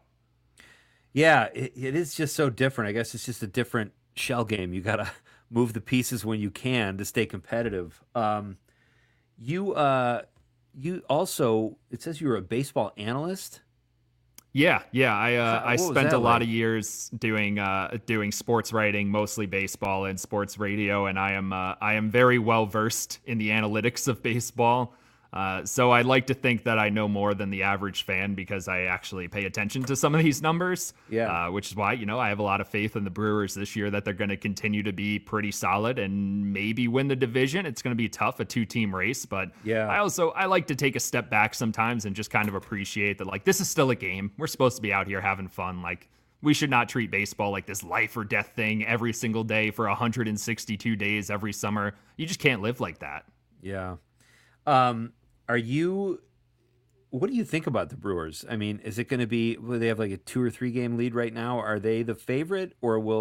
Yeah, it, it is just so different. I guess it's just a different shell game. You got to move the pieces when you can to stay competitive. Um, you, uh, you also, it says you were a baseball analyst. Yeah, yeah. I uh, I What was spent that a lot like? of years doing uh, doing sports writing, mostly baseball and sports radio, and I am uh, I am very well versed in the analytics of baseball. Uh, so I like to think that I know more than the average fan because I actually pay attention to some of these numbers. Yeah. Uh, which is why, you know, I have a lot of faith in the Brewers this year that they're going to continue to be pretty solid and maybe win the division. It's going to be tough, a two-team race, but Yeah. I also, I like to take a step back sometimes and just kind of appreciate that, like, this is still a game. We're supposed to be out here having fun. Like, we should not treat baseball like this life or death thing every single day for one hundred sixty-two days every summer. You just can't live like that. Yeah. Um, are you, what do you think about the Brewers? I mean, is it going to be, will they have like a two or three game lead right now? Are they the favorite or will the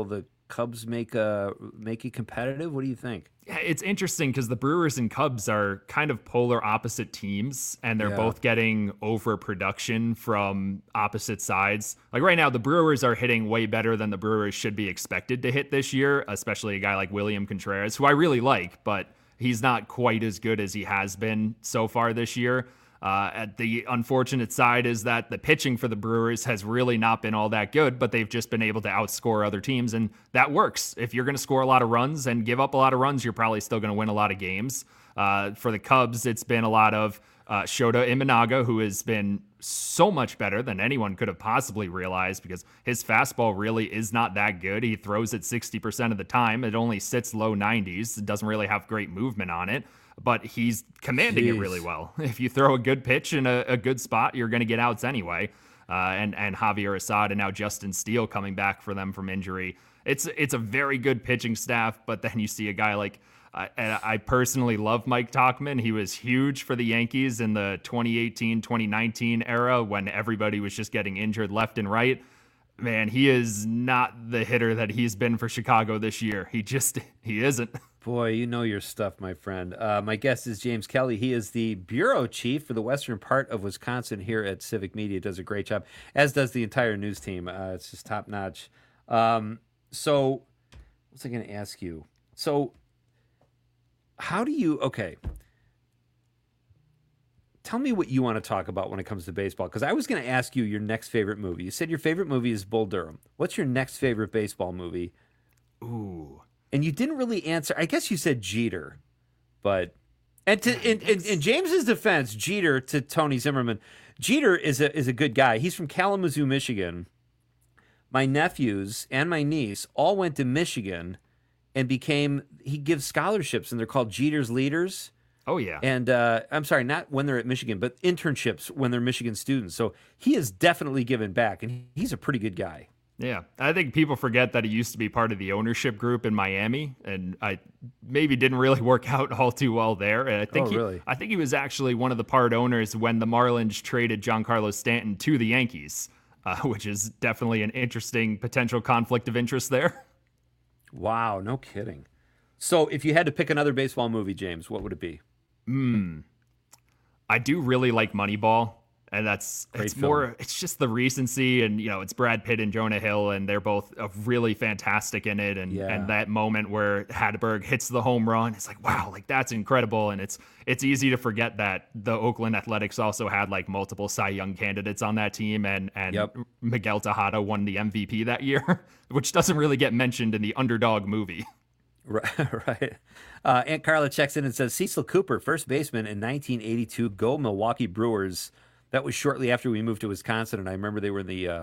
Cubs make uh make it competitive? What do you think? Yeah, it's interesting because the Brewers and Cubs are kind of polar opposite teams, and they're Yeah. both getting overproduction from opposite sides. Like right now, the Brewers are hitting way better than the Brewers should be expected to hit this year, especially a guy like William Contreras, who I really like, but he's not quite as good as he has been so far this year. Uh, at the unfortunate side is that the pitching for the Brewers has really not been all that good, but they've just been able to outscore other teams, and that works. If you're going to score a lot of runs and give up a lot of runs, you're probably still going to win a lot of games. Uh, for the Cubs, it's been a lot of uh, Shota Imanaga, who has been so much better than anyone could have possibly realized because his fastball really is not that good. He throws it sixty percent of the time. It only sits low nineties. It doesn't really have great movement on it, but he's commanding Jeez. it really well. If you throw a good pitch in a, a good spot, you're going to get outs anyway. Uh, and, and Javier Assad and now Justin Steele coming back for them from injury. It's, it's a very good pitching staff, but then you see a guy like, I, and I personally love Mike Tauchman. He was huge for the Yankees in the twenty eighteen, twenty nineteen era when everybody was just getting injured left and right. Man, he is not the hitter that he's been for Chicago this year. He just, he isn't. Boy, you know your stuff, my friend. Uh, my guest is James Kelly. He is the bureau chief for the western part of Wisconsin here at Civic Media. Does a great job, as does the entire news team. Uh, it's just top notch. Um, so, what was I going to ask you? So, how do you, okay. Tell me what you want to talk about when it comes to baseball, because I was going to ask you your next favorite movie. You said your favorite movie is Bull Durham. What's your next favorite baseball movie? Ooh. And you didn't really answer. I guess you said Jeter, but and to in, in, in James's defense, Jeter to Tony Zimmerman, Jeter is a is a good guy. He's from Kalamazoo, Michigan. My nephews and my niece all went to Michigan and became. He gives scholarships, and they're called Jeter's Leaders. Oh yeah. And uh, I'm sorry, not when they're at Michigan, but internships when they're Michigan students. So he has definitely given back, and he's a pretty good guy. Yeah, I think people forget that he used to be part of the ownership group in Miami, and I maybe didn't really work out all too well there. And I think Oh, he, really? I think he was actually one of the part owners when the Marlins traded Giancarlo Stanton to the Yankees, uh, which is definitely an interesting potential conflict of interest there. Wow, no kidding. So if you had to pick another baseball movie, James, what would it be? Hmm. I do really like Moneyball. And that's Great it's film. more it's just the recency, and you know it's Brad Pitt and Jonah Hill, and they're both uh, really fantastic in it, and Yeah. and that moment where Hatteberg hits the home run, it's like wow, like that's incredible. And it's it's easy to forget that the Oakland Athletics also had like multiple Cy Young candidates on that team, and and Yep. Miguel Tejada won the M V P that year, which doesn't really get mentioned in the Underdog movie. Right. right. Uh, Aunt Carla checks in and says Cecil Cooper, first baseman in nineteen eighty-two, go Milwaukee Brewers. That was shortly after we moved to Wisconsin, and I remember they were in the uh,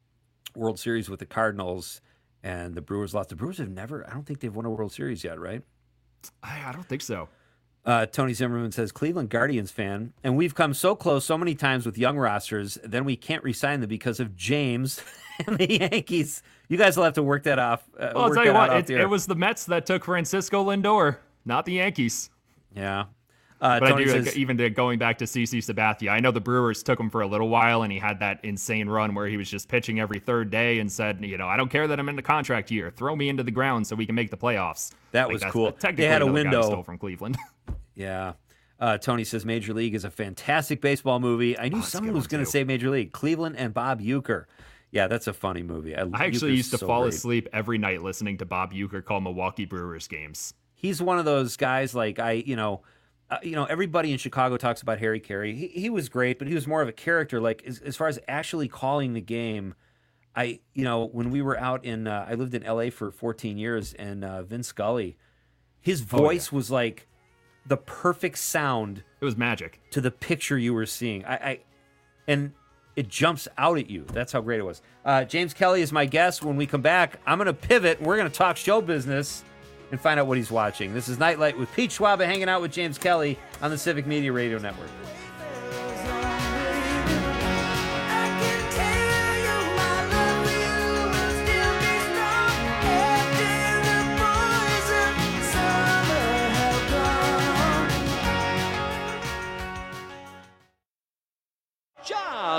World Series with the Cardinals, and the Brewers lost. The Brewers have never, I don't think they've won a World Series yet, right? I, I don't think so. Uh, Tony Zimmerman says, Cleveland Guardians fan, and we've come so close so many times with young rosters, then we can't re-sign them because of James and the Yankees. You guys will have to work that off. Uh, Well, I'll work tell you that out what, out it, there. it was the Mets that took Francisco Lindor, not the Yankees. Yeah. Uh, But Tony I do, says, like, even to going back to C C Sabathia, I know the Brewers took him for a little while, and he had that insane run where he was just pitching every third day and said, you know, I don't care that I'm in the contract year. Throw me into the ground so we can make the playoffs. That Like, was that's cool. Technically, They had a another guy who window. stole from Cleveland. yeah. Uh, Tony says Major League is a fantastic baseball movie. I knew Oh, it's a someone good was one, going to too. say Major League. Cleveland and Bob Uecker. Yeah, that's a funny movie. I, I actually Uecker's used to so fall great. asleep every night listening to Bob Uecker call Milwaukee Brewers games. He's one of those guys like I, you know, uh, you know, everybody in Chicago talks about Harry Carey. He, he was great, but he was more of a character. Like as, as far as actually calling the game, I, you know, when we were out in, uh, I lived in L A for fourteen years, and uh, Vin Scully, his voice was like the perfect sound. It was magic to the picture you were seeing. I, I and it jumps out at you. That's how great it was. Uh, James Kelly is my guest. When we come back, I'm going to pivot. We're going to talk show business and find out what he's watching. This is Nightlight with Pete Schwaba hanging out with James Kelly on the Civic Media Radio Network.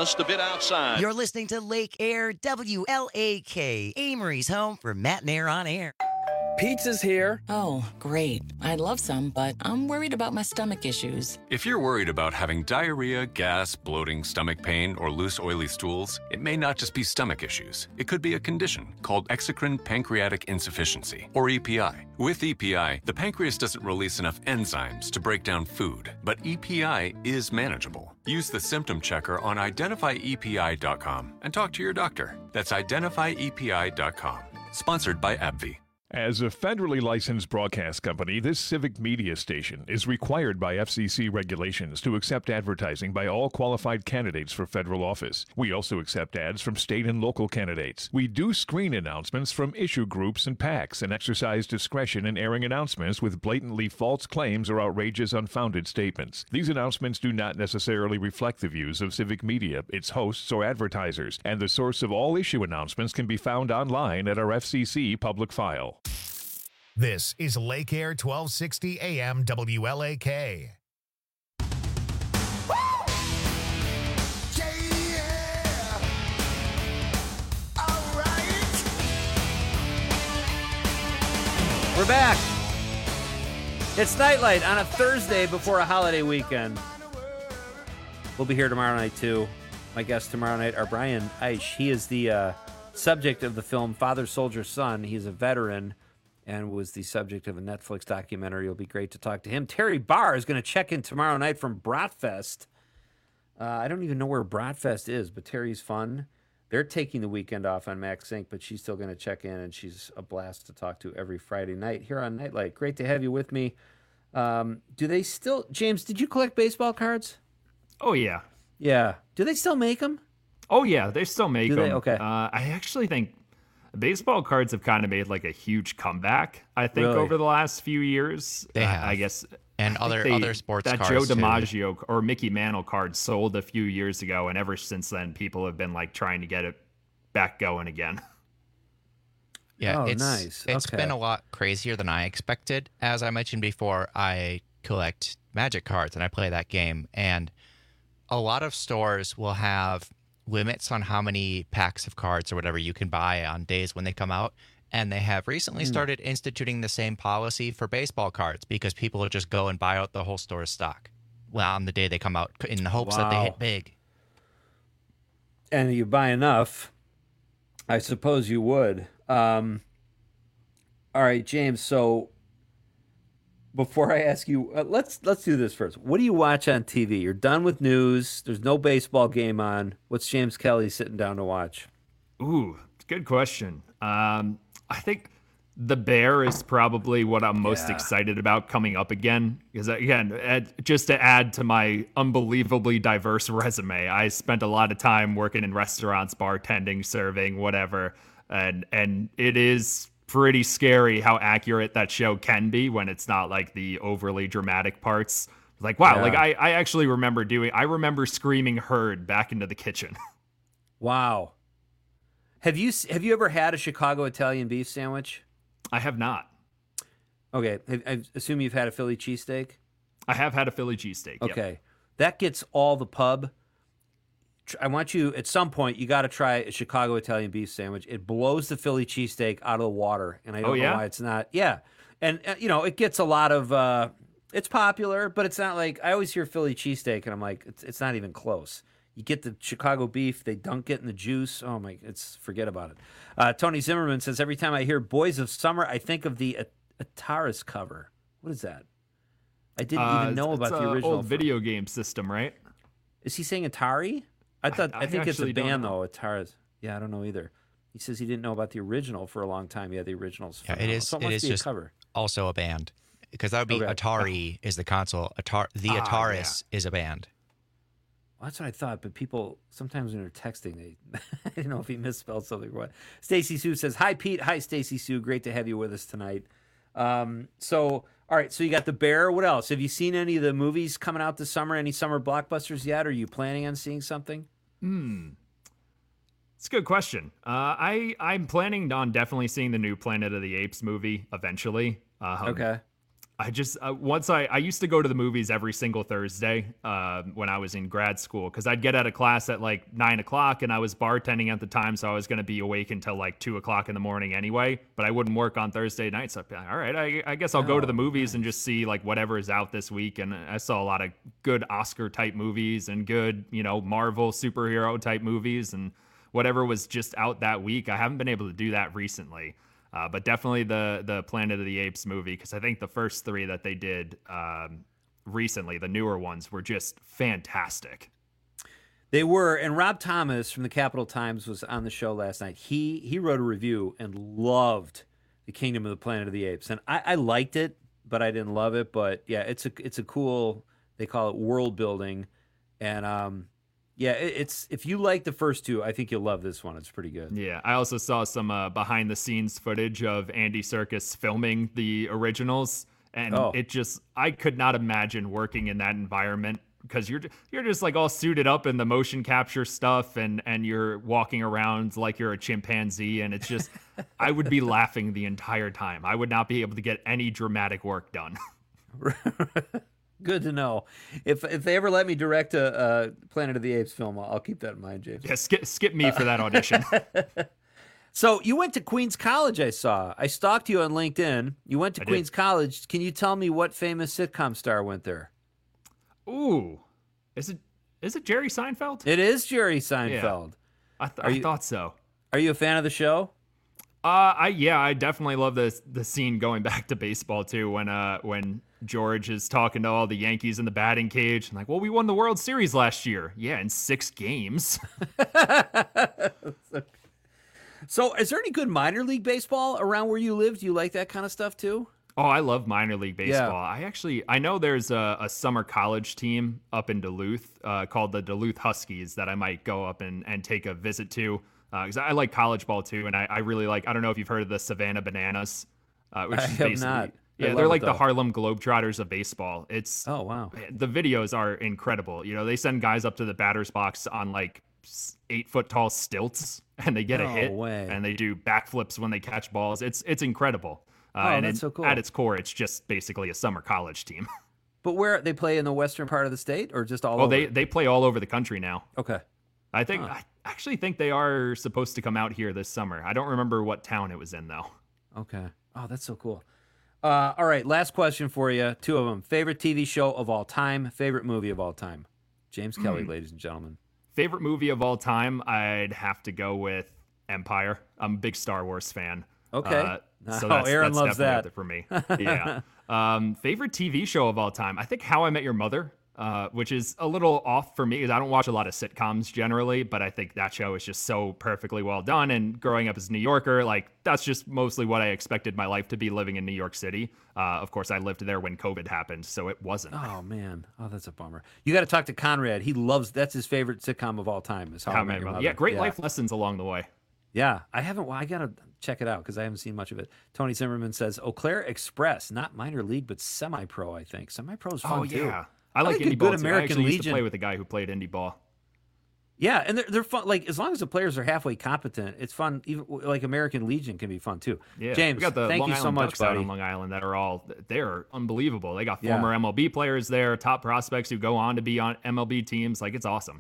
just a bit outside. You're listening to Lake Air W L A K, Amory's home for Matt and Air on Air. Pizza's here. Oh, great. I'd love some, but I'm worried about my stomach issues. If you're worried about having diarrhea, gas, bloating, stomach pain, or loose, oily stools, it may not just be stomach issues. It could be a condition called exocrine pancreatic insufficiency, or E P I. With E P I, the pancreas doesn't release enough enzymes to break down food, but E P I is manageable. Use the symptom checker on identify E P I dot com and talk to your doctor. That's identify E P I dot com. Sponsored by AbbVie. As a federally licensed broadcast company, this civic media station is required by F C C regulations to accept advertising by all qualified candidates for federal office. We also accept ads from state and local candidates. We do screen announcements from issue groups and PACs and exercise discretion in airing announcements with blatantly false claims or outrageous, unfounded statements. These announcements do not necessarily reflect the views of civic media, its hosts, or advertisers, and the source of all issue announcements can be found online at our F C C public file. This is Lake Air twelve sixty A M W L A K. We're back. It's Nightlight on a Thursday before a holiday weekend. We'll be here tomorrow night, too. My guests tomorrow night are Brian Eich. He is the uh, subject of the film Father, Soldier, Son. He's a veteran and was the subject of a Netflix documentary. It'll be great to talk to him. Terry Barr is going to check in tomorrow night from Bratfest. Uh, I don't even know where Bratfest is, but Terry's fun. They're taking the weekend off on Max Inc, but she's still going to check in, and she's a blast to talk to every Friday night here on Nightlight. Great to have you with me. Um, do they still... James, did you collect baseball cards? Oh, yeah. Yeah. Do they still make them? Oh, yeah. They still make Do them. they? Okay. Uh, I actually think... baseball cards have kind of made like a huge comeback, I think, Really? over the last few years. They Uh, have. I guess. And I think other- they- other sports that cards, Joe too. DiMaggio or Mickey Mantle card sold a few years ago, and ever since then, people have been like trying to get it back going again. Yeah, Oh, it's, nice. It's Okay. been a lot crazier than I expected. As I mentioned before, I collect Magic cards and I play that game. And a lot of stores will have limits on how many packs of cards or whatever you can buy on days when they come out. And they have recently Hmm. started instituting the same policy for baseball cards because people will just go and buy out the whole store's stock. Well, on the day they come out in the hopes that they Wow. hit big. And you buy enough, I suppose you would. Um, all right, James. So before I ask you, uh, let's let's do this first. What do you watch on T V? You're done with news. There's no baseball game on. What's James Kelly sitting down to watch? Ooh, good question. Um, I think The Bear is probably what I'm most Yeah. excited about coming up again. Because again, add, just to add to my unbelievably diverse resume, I spent a lot of time working in restaurants, bartending, serving, whatever, and and it is pretty scary how accurate that show can be when it's not like the overly dramatic parts. Like, wow, Yeah. like I, I actually remember doing, I remember screaming "Herd" back into the kitchen. Wow. Have you have you ever had a Chicago Italian beef sandwich? I have not. Okay, I, I assume you've had a Philly cheesesteak. I have had a Philly cheesesteak. yep. Okay, that gets all the pub. Tr- I want you at some point. You got to try a Chicago Italian beef sandwich. It blows the Philly cheesesteak out of the water, and I don't Oh, know yeah? why it's not. Yeah, and uh, you know it gets a lot of. Uh, it's popular, but it's not like I always hear Philly cheesesteak, and I'm like, it's, it's not even close. You get the Chicago beef, they dunk it in the juice. Oh my, it's forget about it. Uh, Tony Zimmerman says every time I hear "Boys of Summer," I think of the A- Ataris cover. What is that? I didn't Uh, even know it's- about it's the a original. old video game system, right? Is he saying Atari? I thought I I, think it's a actually don't band know. though. Atari's. Yeah, I don't know either. He says he didn't know about the original for a long time. Yeah, the original's. Yeah, it phenomenal. is. So it It must is be a just cover. also a band because that would be Okay. Atari is the console. Atar- the Ah, Ataris is a band. Well, that's what I thought, but people sometimes when they're texting, they I didn't know if he misspelled something or what. Stacy Sue says, "Hi Pete, hi Stacy Sue, great to have you with us tonight." Um, so all right, so you got The Bear. What else? Have you seen any of the movies coming out this summer? Any summer blockbusters yet? Are you planning on seeing something? Hmm. It's a good question. Uh, I I'm planning on definitely seeing the new Planet of the Apes movie eventually. Um, Okay. I just uh, once I, I used to go to the movies every single Thursday uh, when I was in grad school because I'd get out of class at like nine o'clock and I was bartending at the time, so I was going to be awake until like two o'clock in the morning anyway. But I wouldn't work on Thursday nights. So I'd be like, all right, I, I guess I'll go to the movies and just see like whatever is out this week. And I saw a lot of good Oscar type movies and good, you know, Marvel superhero type movies and whatever was just out that week. I haven't been able to do that recently. Uh, but definitely the the Planet of the Apes movie, because I think the first three that they did um, recently, the newer ones, were just fantastic. They were, and Rob Thomas from the Capital Times was on the show last night. He he wrote a review and loved the Kingdom of the Planet of the Apes, and I, I liked it, but I didn't love it. But yeah, it's a it's a cool, they call it world building, and um. Yeah, it's if you like the first two, I think you'll love this one. It's pretty good. Yeah, I also saw some uh, behind-the-scenes footage of Andy Serkis filming the originals, and Oh. it just I could not imagine working in that environment because you're you're just like all suited up in the motion capture stuff, and and you're walking around like you're a chimpanzee, and it's just I would be laughing the entire time. I would not be able to get any dramatic work done. Good to know. If if they ever let me direct a, a Planet of the Apes film, I'll, I'll keep that in mind, James. Yeah, skip skip me for that audition. So you went to Queens College, I saw. I stalked you on LinkedIn. You went to I Queens did. College. Can you tell me what famous sitcom star went there? Ooh, is it is it Jerry Seinfeld? It is Jerry Seinfeld. I, th- Are I you- thought so. Are you a fan of the show? Uh, I yeah, I definitely love the the scene going back to baseball too when uh when George is talking to all the Yankees in the batting cage and like, well, we won the World Series last year. Yeah, in six games. So is there any good minor league baseball around where you live? Do you like that kind of stuff too? Oh, I love minor league baseball. Yeah. I actually I know there's a, a summer college team up in Duluth uh, called the Duluth Huskies that I might go up and, and take a visit to because I like college ball too, and I, I really like. I don't know if you've heard of the Savannah Bananas, uh, which I is have basically not. I yeah, love they're it, like the though. Harlem Globetrotters of baseball. It's oh wow, the videos are incredible. You know, they send guys up to the batter's box on like s- eight foot tall stilts, and they get a No hit, way. and they do backflips when they catch balls. It's it's incredible. Uh, Oh, and that's it- so cool. At its core, it's just basically a summer college team. But where they play in the western part of the state, or just all Oh, over? they they play all over the country now. Okay. I think Huh. I actually think they are supposed to come out here this summer. I don't remember what town it was in though. Okay. Oh, that's so cool. Uh, all right, last question for you. Two of them. Favorite T V show of all time. Favorite movie of all time. James Kelly, Hmm. ladies and gentlemen. Favorite movie of all time? I'd have to go with Empire. I'm a big Star Wars fan. Okay. Uh, so Oh, that's, Aaron that's loves definitely that. up there for me. Yeah. um, favorite T V show of all time? I think How I Met Your Mother, uh, which is a little off for me because I don't watch a lot of sitcoms generally, but I think that show is just so perfectly well done. And growing up as a New Yorker, like that's just mostly what I expected my life to be living in New York City. Uh, of course, I lived there when COVID happened, so it wasn't. Oh man. Oh, that's a bummer. You got to talk to Conrad. He loves. That's his favorite sitcom of all time. Is How, How I I Met Met Your Your Mother. Mother. Yeah, great life lessons along the way. Yeah, I haven't. Well, I gotta check it out because I haven't seen much of it. Tony Zimmerman says Eau Claire Express, not minor league, but semi-pro. I think semi-pro is fun Oh too. yeah, I like think a indie ball good too. I American actually used to Legion. play with a guy who played indie ball. Yeah, and they're they're fun. Like as long as the players are halfway competent, it's fun. Even like American Legion can be fun too. Yeah, James, we got the thank Long you Island so much, Ducks out buddy. on Long Island that are all they're unbelievable. They got Yeah. former M L B players there, top prospects who go on to be on M L B teams. Like it's awesome.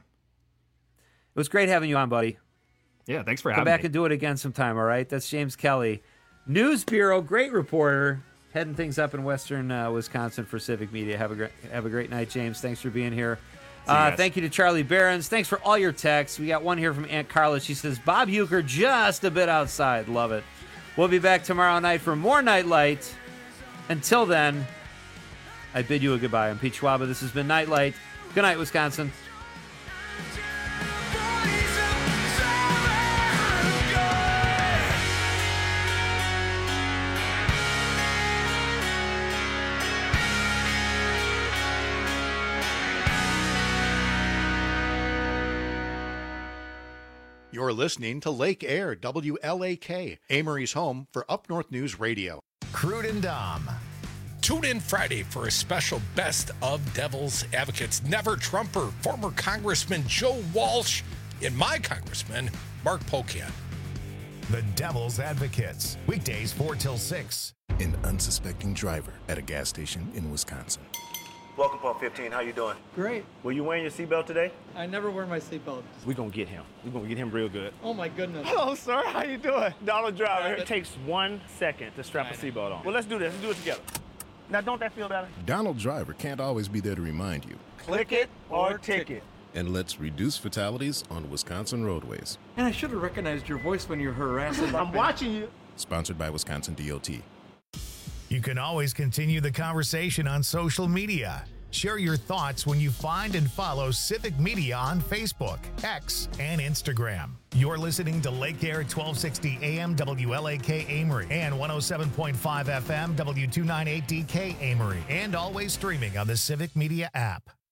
It was great having you on, buddy. Yeah, thanks for Come having back me. and do it again sometime. All right, that's James Kelly, News Bureau, great reporter, heading things up in Western uh, Wisconsin for Civic Media. Have a great have a great night, James. Thanks for being here. See you Uh, guys. thank you to Charlie Behrens. Thanks for all your texts. We got one here from Aunt Carla. She says, Bob Euchre just a bit outside. Love it. We'll be back tomorrow night for more Nightlight. Until then, I bid you a goodbye. I'm Pete Schwaba. This has been Nightlight. Good night, Wisconsin. You're listening to Lake Air, W L A K, Amory's home for Up North News Radio. Crude and Dom. Tune in Friday for a special Best of Devil's Advocates. Never Trumper, former Congressman Joe Walsh, and my Congressman, Mark Pocan. The Devil's Advocates. Weekdays four till six. an unsuspecting driver at a gas station in Wisconsin. Welcome, Pump fifteen. How you doing? Great. Were you wearing your seatbelt today? I never wear my seatbelt. We're gonna get him. We're gonna get him real good. Oh my goodness. Hello, sir. How you doing? Dollar Driver. It takes one second to strap a seatbelt on. Well, let's do this. Let's do it together. Now, don't that feel better? Donald Driver can't always be there to remind you. Click it or ticket. And let's reduce fatalities on Wisconsin roadways. And I should have recognized your voice when you're harassing. I'm watching you. Sponsored by Wisconsin D O T. You can always continue the conversation on social media. Share your thoughts when you find and follow Civic Media on Facebook, X, and Instagram. You're listening to Lake Air twelve sixty A M W L A K Amory and one oh seven point five F M W two ninety-eight D K Amory, and always streaming on the Civic Media app.